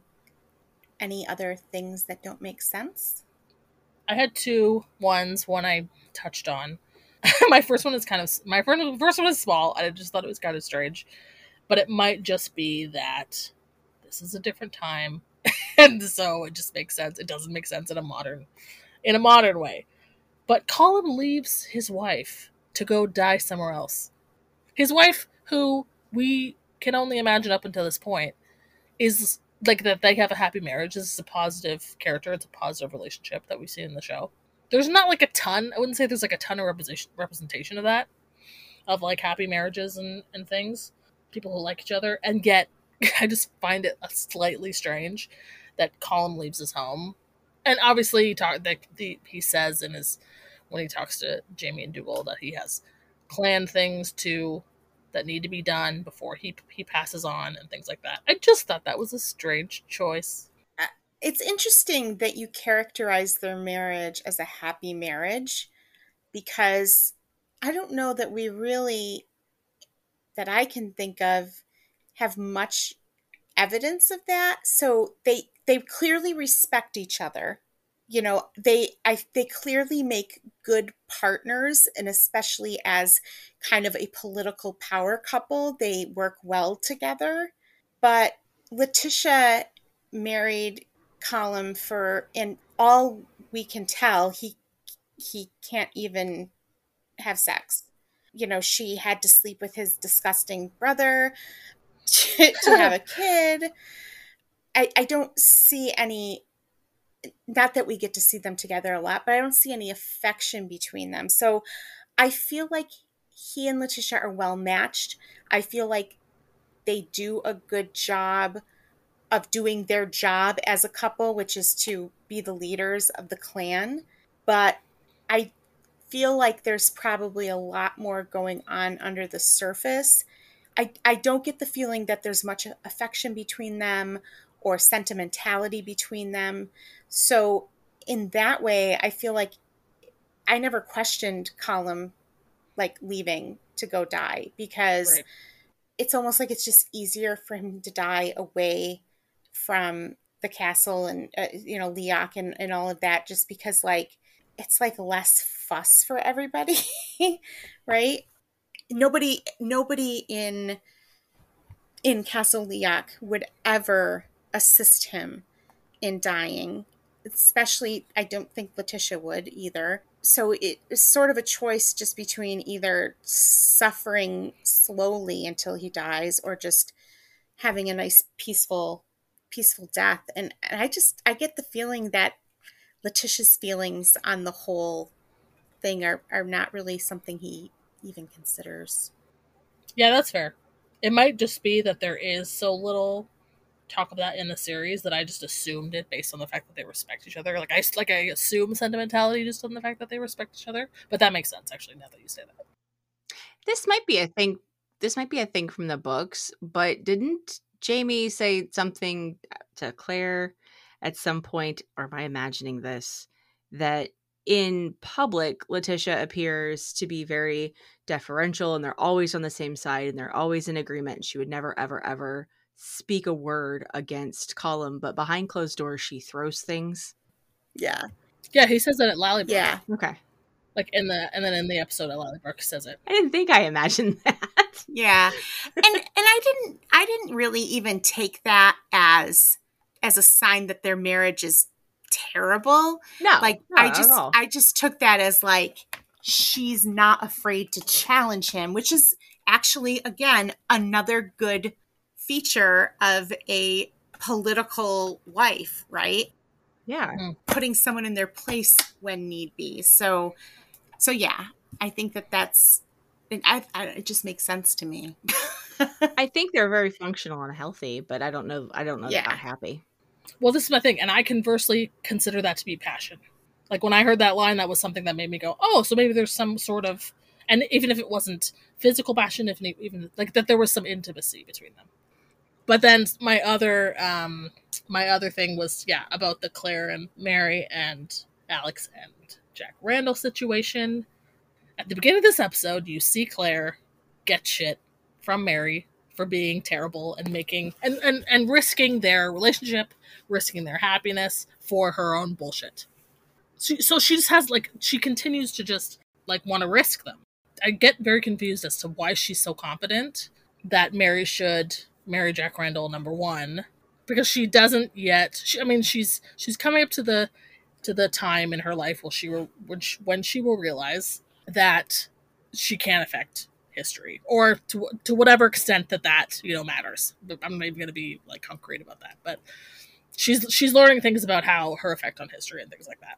any other things that don't make sense? I had two ones. One I touched on. My first one is kind of my first first one is small. I just thought it was kind of strange, but it might just be that this is a different time, and so it just makes sense. It doesn't make sense in a modern in a modern way. But Colum leaves his wife to go die somewhere else. His wife, who we can only imagine up until this point, is like that they have a happy marriage. This is a positive character. It's a positive relationship that we see in the show. There's not like a ton. I wouldn't say there's like a ton of representation representation of that, of like happy marriages and, and things, people who like each other. And yet, I just find it slightly strange that Colum leaves his home. And obviously, he talk that the, he says in his when he talks to Jaime and Dougal that he has planned things to that need to be done before he he passes on and things like that. I just thought that was a strange choice. It's interesting that you characterize their marriage as a happy marriage, because I don't know that we really, that I can think of, have much evidence of that. So they they clearly respect each other. You know, they I they clearly make good partners, and especially as kind of a political power couple, they work well together. But Letitia married Colum for, and all we can tell, he he can't even have sex. You know, she had to sleep with his disgusting brother to, to have a kid. I, I don't see any, not that we get to see them together a lot, but I don't see any affection between them. So I feel like he and Letitia are well matched. I feel like they do a good job of doing their job as a couple, which is to be the leaders of the clan. But I feel like there's probably a lot more going on under the surface. I, I don't get the feeling that there's much affection between them or sentimentality between them. So in that way, I feel like I never questioned Colum like leaving to go die, because right. It's almost like it's just easier for him to die away from the castle and, uh, you know, Leoch and, and all of that, just because like, it's like less fuss for everybody, right? Nobody, nobody in, in Castle Leoch would ever assist him in dying. Especially, I don't think Letitia would either. So it's sort of a choice just between either suffering slowly until he dies or just having a nice peaceful peaceful death. And, and I just, I get the feeling that Letitia's feelings on the whole thing are, are not really something he even considers. Yeah, that's fair. It might just be that there is so little talk of that in the series that I just assumed it based on the fact that they respect each other. Like I like I assume sentimentality just on the fact that they respect each other. But that makes sense actually now that you say that. This might be a thing. This might be a thing from the books, but didn't Jaime say something to Claire at some point, or am I imagining this, that in public Letitia appears to be very deferential and they're always on the same side and they're always in agreement, and she would never ever ever speak a word against Colum, but behind closed doors she throws things. Yeah. Yeah, he says that at Lallybrook. Yeah. Okay. Like in the and then in the episode at Lallybrook says it. I didn't think I imagined that. Yeah. And and I didn't I didn't really even take that as as a sign that their marriage is terrible. No, like no, I not just at all. I just took that as like she's not afraid to challenge him, which is actually again another good feature of a political wife, right? Yeah. Putting someone in their place when need be. So so yeah, I think that that's I, I, it just makes sense to me. I think they're very functional and healthy, but I don't know I don't know Yeah. about happy. Well, this is my thing, and I conversely consider that to be passion. Like, when I heard that line, that was something that made me go, oh, so maybe there's some sort of, and even if it wasn't physical passion, if even, like, that there was some intimacy between them. But then my other, um, my other thing was, yeah, about the Claire and Mary and Alex and Jack Randall situation. At the beginning of this episode, you see Claire get shit from Mary for being terrible and making and, and, and risking their relationship, risking their happiness for her own bullshit. So, so she just has like she continues to just like want to risk them. I get very confused as to why she's so confident that Mary should marry Jack Randall number one, because she doesn't yet. She, I mean, she's she's coming up to the to the time in her life where she will when she, when she will realize that she can affect history, or to to whatever extent that that you know matters. I'm not even going to be like concrete about that, but she's she's learning things about how her effect on history and things like that.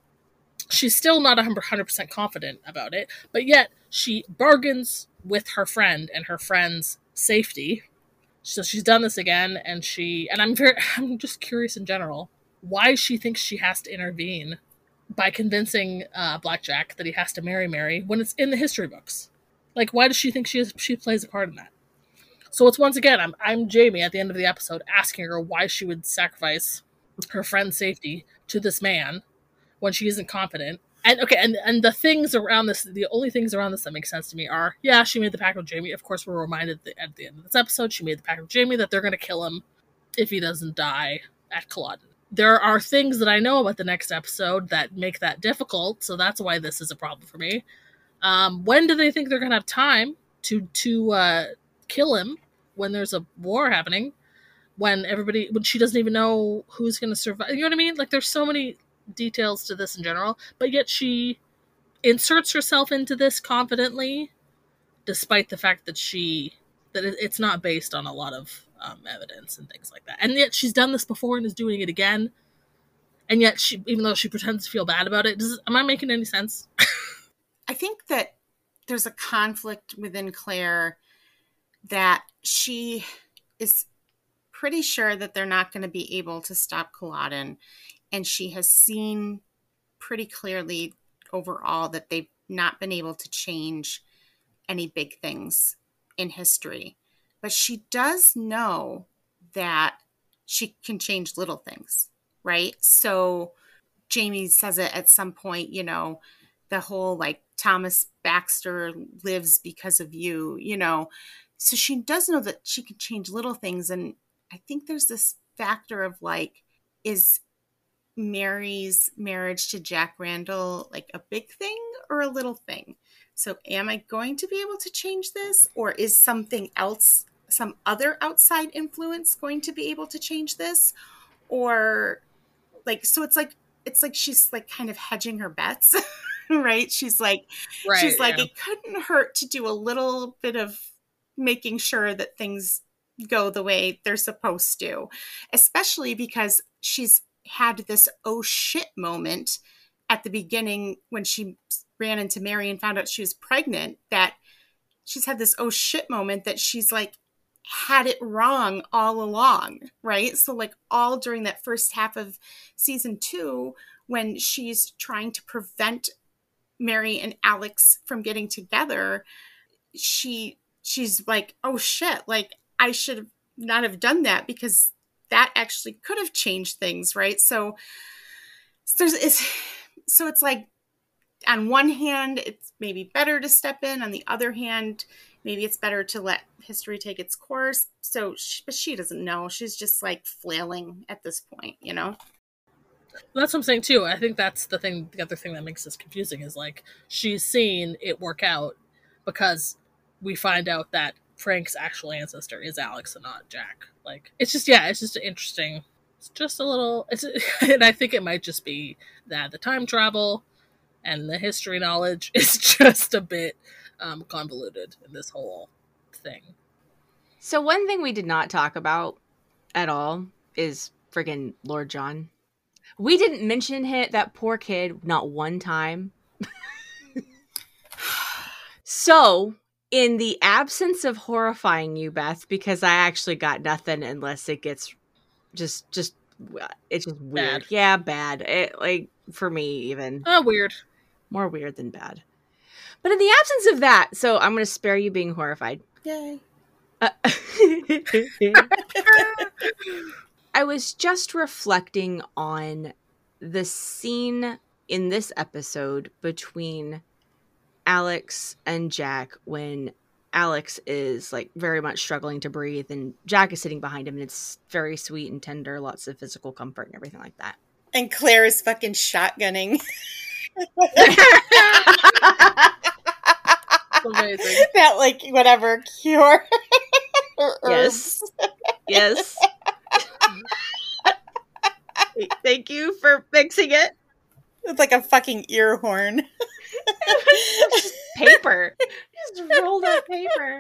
She's still not one hundred percent confident about it, but yet she bargains with her friend and her friend's safety. So she's done this again, and she and I'm very I'm just curious in general why she thinks she has to intervene by convincing uh, Blackjack that he has to marry Mary when it's in the history books. Like, why does she think she is, she plays a part in that? So it's once again, I'm I'm Jamie at the end of the episode asking her why she would sacrifice her friend's safety to this man when she isn't confident. And okay, and, and the things around this, the only things around this that make sense to me are, yeah, she made the pact with Jamie. Of course, we're reminded that at the end of this episode, she made the pact with Jamie that they're going to kill him if he doesn't die at Culloden. There are things that I know about the next episode that make that difficult, so that's why this is a problem for me. Um, when do they think they're going to have time to to uh, kill him when there's a war happening? When everybody, when she doesn't even know who's going to survive? You know what I mean? Like, there's so many details to this in general, but yet she inserts herself into this confidently, despite the fact that she that it's not based on a lot of um, evidence and things like that. And yet she's done this before and is doing it again. And yet she, even though she pretends to feel bad about it, does am I making any sense? I think that there's a conflict within Claire that she is pretty sure that they're not going to be able to stop Culloden. And she has seen pretty clearly overall that they've not been able to change any big things in history. But she does know that she can change little things, right? So Jamie says it at some point, you know, the whole like Thomas Baxter lives because of you, you know. So she does know that she can change little things. And I think there's this factor of like, is Mary's marriage to Jack Randall like a big thing or a little thing? So am I going to be able to change this, or is something else, some other outside influence going to be able to change this? Or like, so it's like, it's like she's like kind of hedging her bets, right? She's like, Right, she's like, yeah. it couldn't hurt to do a little bit of making sure that things go the way they're supposed to, especially because she's had this oh shit moment at the beginning when she ran into Mary and found out she was pregnant, that she's had this oh shit moment that she's like had it wrong all along, right? So like all during that first half of season two, when she's trying to prevent Mary and Alex from getting together, she she's like, oh shit, like I should not have done that because that actually could have changed things, right? So, so there's it's, so it's like on one hand, it's maybe better to step in. On the other hand, maybe it's better to let history take its course. So, she, but she doesn't know. She's just like flailing at this point, you know? Well, that's what I'm saying too. I think that's the thing. The other thing that makes this confusing is like she's seen it work out because we find out that Frank's actual ancestor is Alex and not Jack. Like, it's just, yeah, it's just interesting. It's just a little, it's, and I think it might just be that the time travel and the history knowledge is just a bit um, convoluted in this whole thing. So one thing we did not talk about at all is friggin' Lord John. We didn't mention him, that poor kid, not one time. So, in the absence of horrifying you, Beth, because I actually got nothing unless it gets just, just, it's just weird. Bad. Yeah, bad. It, like, for me, even. Oh, weird. More weird than bad. But in the absence of that, so I'm going to spare you being horrified. Yay. Uh, I was just reflecting on the scene in this episode between Alex and Jack when Alex is like very much struggling to breathe and Jack is sitting behind him, and it's very sweet and tender, lots of physical comfort and everything like that. And Claire is fucking shotgunning. Amazing. That, like, whatever cure. Yes. Yes. Thank you for fixing it. It's like a fucking ear horn. Just paper. Just rolled up paper.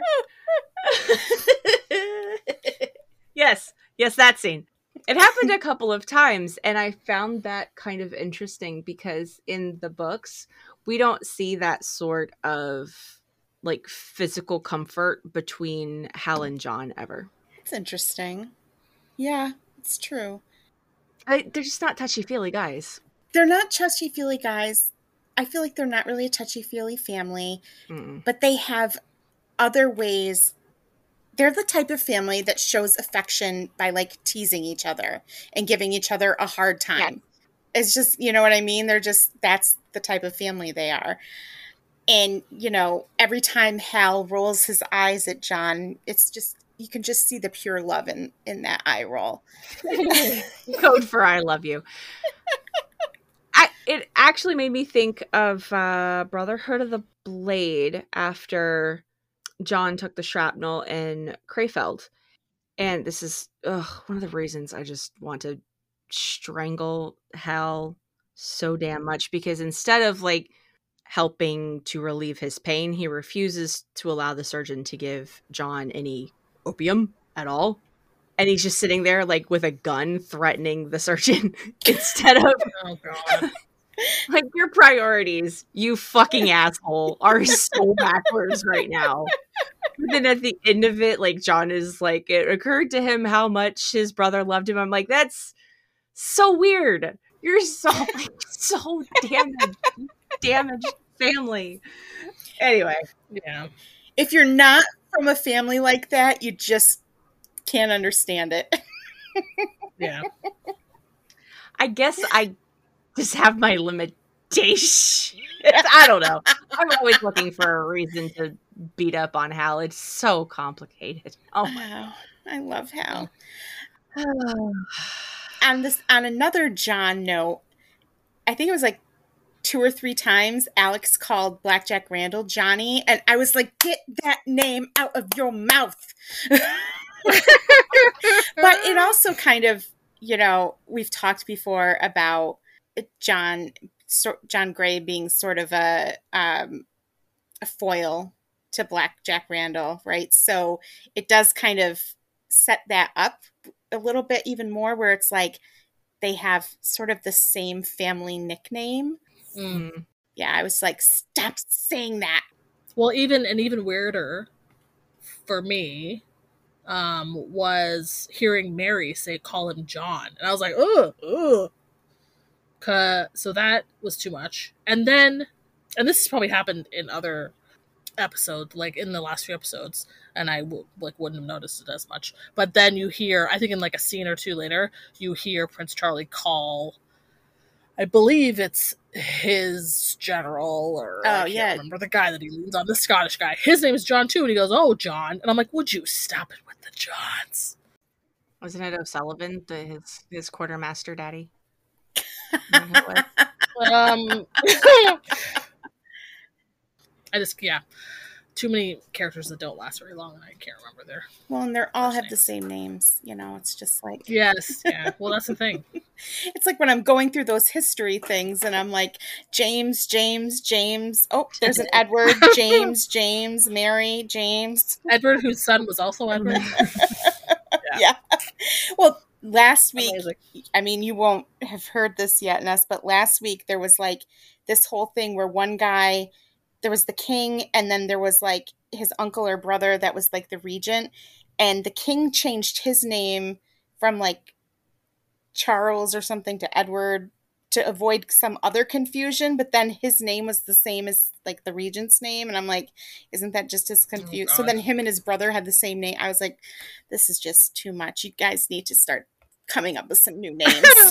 Yes. Yes, that scene. It happened a couple of times, and I found that kind of interesting because in the books, we don't see that sort of like physical comfort between Hal and John ever. It's interesting. Yeah, it's true. I, they're just not touchy-feely guys. They're not touchy-feely guys. I feel like they're not really a touchy-feely family, Mm-mm. but they have other ways. They're the type of family that shows affection by, like, teasing each other and giving each other a hard time. Yeah. It's just, you know what I mean? They're just, that's the type of family they are. And, you know, every time Hal rolls his eyes at John, it's just, you can just see the pure love in, in that eye roll. Code for I love you. I, it actually made me think of uh, Brotherhood of the Blade after John took the shrapnel in Krefeld. And this is ugh, one of the reasons I just want to strangle Hal so damn much, because instead of like helping to relieve his pain, he refuses to allow the surgeon to give John any opium at all. And he's just sitting there like with a gun threatening the surgeon instead of Oh god. like, your priorities, you fucking asshole, are so backwards right now. But then at the end of it, like, John is like, it occurred to him how much his brother loved him. I'm like, that's so weird. You're so, like, so damaged, damaged family. Anyway. Yeah. If you're not from a family like that, you just can't understand it. Yeah. I guess I just have my limitations. I don't know. I'm always looking for a reason to beat up on Hal. It's so complicated. Oh my Wow. I love Hal. on this, on another John note, I think it was like two or three times Alex called Blackjack Randall Johnny, and I was like, get that name out of your mouth. But it also kind of, you know, we've talked before about John so, John Gray being sort of a um, a foil to Blackjack Randall, right? So it does kind of set that up a little bit even more, where it's like they have sort of the same family nickname. Mm. Yeah, I was like, stop saying that. Well, even and even weirder for me um, was hearing Mary say, call him John. And I was like, ugh, ugh. Cause, so that was too much. And then, and this has probably happened in other episodes, like in the last few episodes, and I w- like wouldn't have noticed it as much. But then you hear, I think in like a scene or two later, you hear Prince Charlie call, I believe it's his general, or oh, I can't yeah. remember the guy that he leans on, the Scottish guy. His name is John too, and he goes, oh, John. And I'm like, would you stop it with the Johns? Wasn't it O'Sullivan, the, his, his quartermaster daddy? um, I just, yeah. too many characters that don't last very long, and I can't remember their. Well, and they're all have names. the same names. You know, it's just like yes, yeah. Well, that's the thing. It's like when I'm going through those history things, and I'm like James, James, James. Oh, there's an Edward, James, James, Mary, James. Edward, whose son was also Edward. yeah. yeah. Well, last week, Amazing. I mean, you won't have heard this yet, Ness, but last week there was like this whole thing where one guy. There was the king, and then there was like his uncle or brother that was like the regent, and the king changed his name from like Charles or something to Edward to avoid some other confusion, but then his name was the same as like the regent's name, and I'm like, isn't that just as confused? Oh, so then him and his brother had the same name. I was like, this is just too much. You guys need to start coming up with some new names.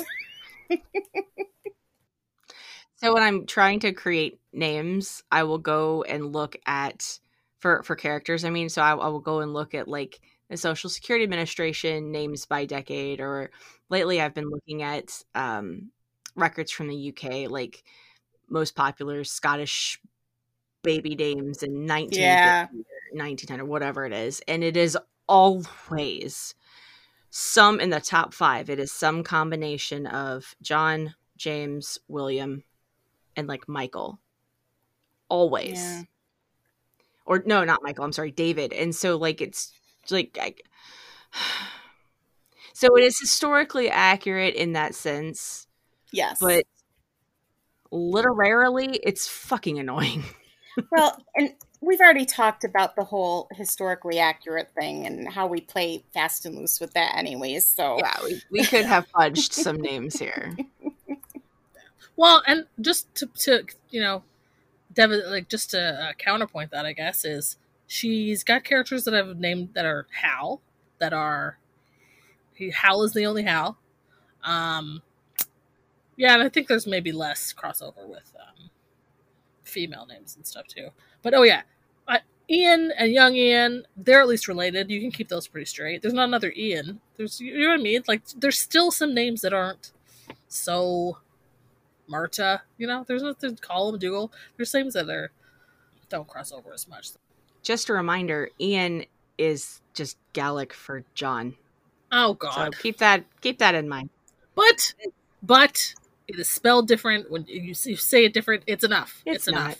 So when I'm trying to create names, I will go and look at for for characters. I mean, so I, I will go and look at like the Social Security Administration names by decade, or lately I've been looking at um, records from the U K, like most popular Scottish baby names in nineteen fifty yeah. or nineteen hundred, whatever it is, and it is always some in the top five. It is some combination of John, James, William, and like Michael, always, yeah. Or no, not Michael. I'm sorry, David. And so like it's like, I, so it is historically accurate in that sense. Yes, but literarily, it's fucking annoying. Well, and we've already talked about the whole historically accurate thing and how we play fast and loose with that, anyways. So yeah, we we could have fudged some names here. Well, and just to, to you know, Devin, like just to uh, counterpoint that, I guess, is she's got characters that I've named that are Hal, that are he, Hal is the only Hal. Um, yeah, and I think there's maybe less crossover with um, female names and stuff too. But oh yeah, uh, Ian and young Ian, they're at least related. You can keep those pretty straight. There's not another Ian. There's, you know what I mean? Like, there's still some names that aren't so. Marta, you know, there's nothing to call them Dougal. There's things that are don't cross over as much. Just a reminder, Ian is just Gaelic for John. Oh God. So keep that keep that in mind. But but it is spelled different. When you, you say it different, it's enough. It's, it's enough.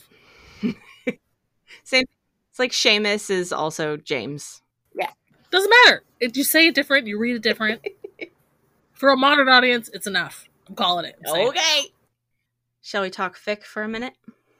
Same. It's like Seamus is also James. Yeah. Doesn't matter. If you say it different, you read it different. For a modern audience, it's enough. I'm calling it. I'm okay. Shall we talk fic for a minute?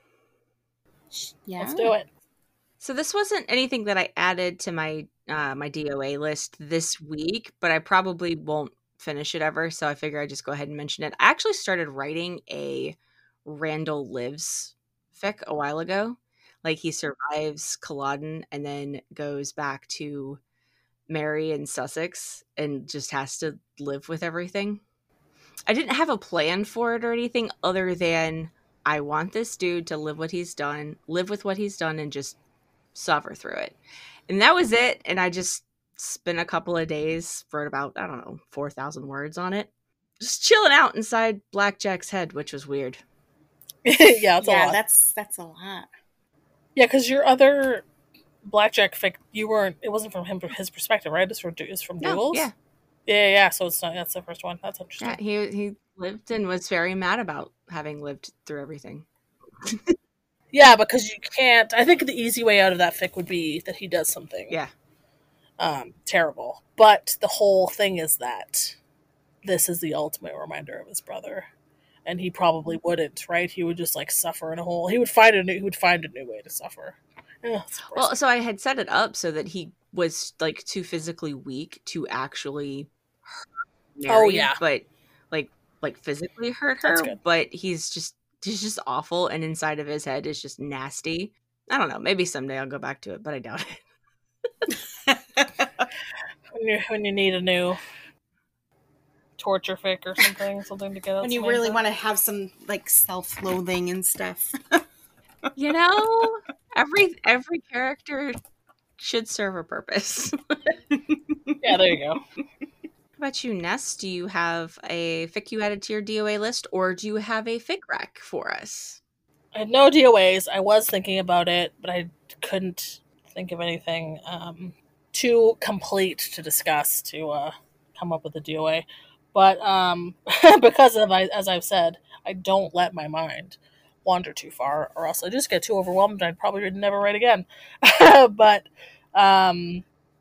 Yeah. Let's do it. So this wasn't anything that I added to my uh, my D O A list this week, but I probably won't finish it ever, so I figure I'd just go ahead and mention it. I actually started writing a Randall Lives fic a while ago. Like, he survives Culloden and then goes back to Mary in Sussex and just has to live with everything. I didn't have a plan for it or anything other than I want this dude to live what he's done, live with what he's done, and just suffer through it. And that was it. And I just spent a couple of days, wrote about, I don't know, four thousand words on it. Just chilling out inside Blackjack's head, which was weird. yeah, it's a yeah, lot. that's that's a lot. Yeah, because your other Blackjack fic, you weren't. It wasn't from him, his perspective, right? It's from it's from No, Dougal's. yeah, yeah, yeah. So it's not. That's the first one. That's interesting. yeah. He he lived and was very mad about having lived through everything. Yeah, because you can't. I think the easy way out of that fic would be that he does something. Yeah. Um, terrible. But the whole thing is that this is the ultimate reminder of his brother, and he probably wouldn't, right? He would just like suffer in a hole. He would find a new. He would find a new way to suffer. Yeah, well, so I had set it up so that he was like too physically weak to actually hurt Mary, oh yeah, but like like physically hurt her. But he's just he's just awful, and inside of his head is just nasty. I don't know. Maybe someday I'll go back to it, but I doubt it. when you when you need a new torture fic or something, something to get. When you really want to have some like self-loathing and stuff. You know, every every character should serve a purpose. Yeah, there you go. How about you, Ness? Do you have a fic you added to your D O A list, or do you have a fic rec for us? I had no D O As. I was thinking about it, but I couldn't think of anything um, too complete to discuss to uh, come up with a D O A. But um, because of, as I've said, I don't let my mind wander too far, or else I just get too overwhelmed and I'd probably never write again. But um,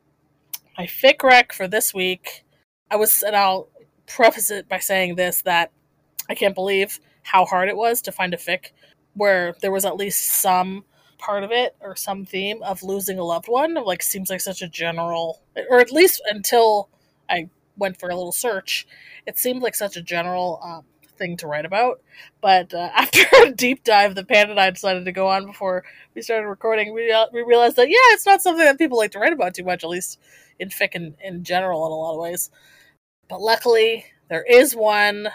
my fic rec for this week, I was, and I'll preface it by saying this, that I can't believe how hard it was to find a fic where there was at least some part of it or some theme of losing a loved one. Like, seems like such a general, or at least until I went for a little search, it seemed like such a general um, thing to write about. But uh, after a deep dive that Pam and I decided to go on before we started recording, we, uh, we realized that, yeah, it's not something that people like to write about too much, at least in fic in, in general in a lot of ways. But luckily, there is one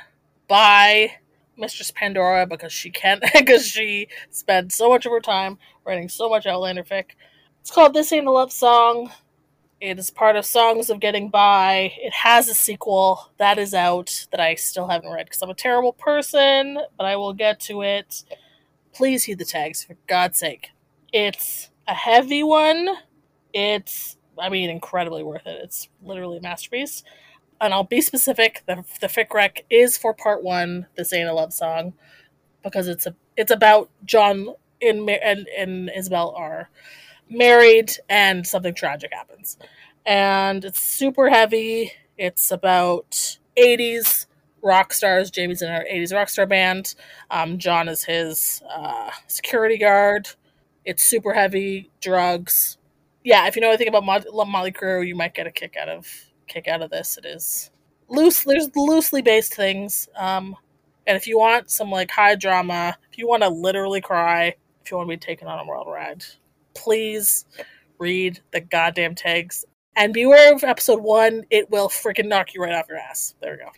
by Mistress Pandora, because she can't, because she spent so much of her time writing so much Outlander fic. It's called This Ain't a Love Song. It is part of Songs of Getting By. It has a sequel that is out that I still haven't read because I'm a terrible person, but I will get to it. Please heed the tags, for God's sake. It's a heavy one. It's, I mean, incredibly worth it. It's literally a masterpiece. And I'll be specific, the, the fic rec is for part one, This Ain't a Love Song, because it's a it's about John and, and, and Isabel are married and something tragic happens. And it's super heavy. It's about eighties rock stars. Jamie's in our eighties rock star band. Um, John is his uh, security guard. It's super heavy, drugs. Yeah, if you know anything about Mo- Motley Crue, you might get a kick out of kick out of this. It is loose. There's loosely based things. Um, and if you want some like high drama, if you want to literally cry, if you want to be taken on a world ride, please read the goddamn tags. And beware of episode one. It will freaking knock you right off your ass. There we go.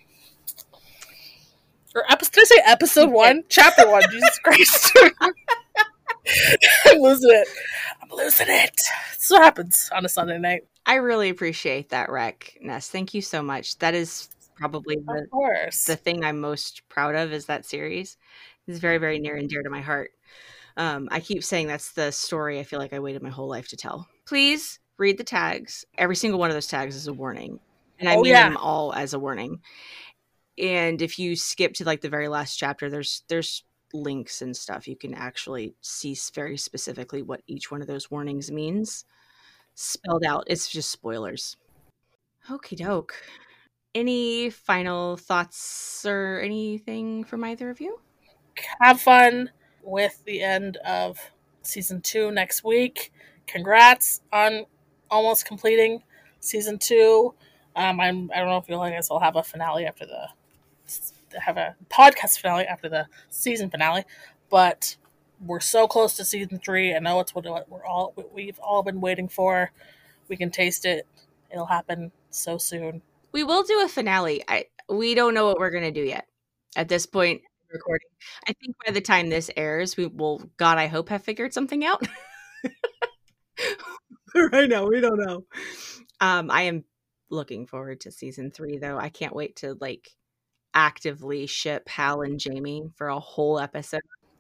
Or episode, did I say episode one? Chapter one. Jesus Christ. I'm losing it. I'm losing it. That's what happens on a Sunday night. I really appreciate that rec, Ness. Thank you so much. That is probably the, of course. the thing I'm most proud of is that series. It's very, very near and dear to my heart. Um, I keep saying that's the story I feel like I waited my whole life to tell. Please read the tags. Every single one of those tags is a warning. And I oh, mean yeah. them all as a warning. And if you skip to like the very last chapter, there's there's links and stuff. You can actually see very specifically what each one of those warnings means. Spelled out. It's just spoilers. Okie doke. Any final thoughts or anything from either of you? Have fun with the end of season two next week. Congrats on almost completing season two. Um, I'm, I don't know if you'll, I guess I'll have a finale after the, have a podcast finale after the season finale, but we're so close to season three. I know it's what we're all, what we've all been waiting for. We can taste it. It'll happen so soon. We will do a finale. I, we don't know what we're going to do yet at this point. Recording. I think by the time this airs, we will, God, I hope, have figured something out. Right now, we don't know. Um, I am looking forward to season three, though. I can't wait to like actively ship Hal and Jamie for a whole episode.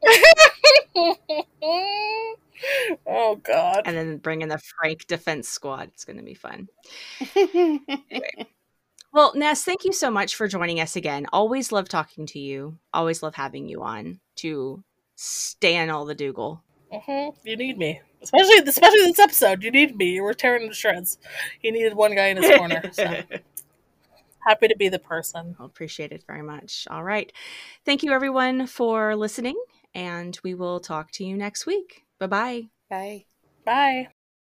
Oh God! And then bring in the Frank Defense Squad. It's going to be fun. Anyway. Well, Ness, thank you so much for joining us again. Always love talking to you. Always love having you on to stan all the Dougal. Mm-hmm. You need me. Especially especially this episode. You need me. You were tearing to shreds. You needed one guy in his corner. So. Happy to be the person. I'll appreciate it very much. All right. Thank you, everyone, for listening. And we will talk to you next week. Bye-bye. Bye. Bye.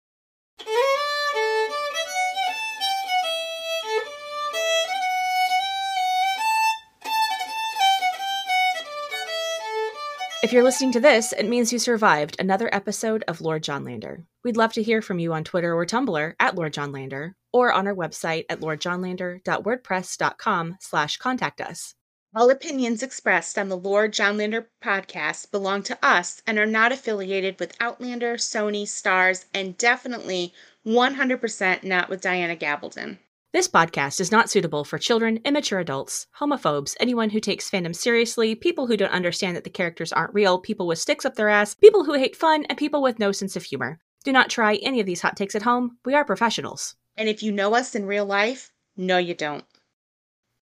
If you're listening to this, it means you survived another episode of Lord Johnlander. We'd love to hear from you on Twitter or Tumblr at Lord Johnlander, or on our website at lordjohnlander.wordpress.com slash contact us. All opinions expressed on the Lord Johnlander podcast belong to us and are not affiliated with Outlander, Sony, Starz, and definitely one hundred percent not with Diana Gabaldon. This podcast is not suitable for children, immature adults, homophobes, anyone who takes fandom seriously, people who don't understand that the characters aren't real, people with sticks up their ass, people who hate fun, and people with no sense of humor. Do not try any of these hot takes at home. We are professionals. And if you know us in real life, no, you don't.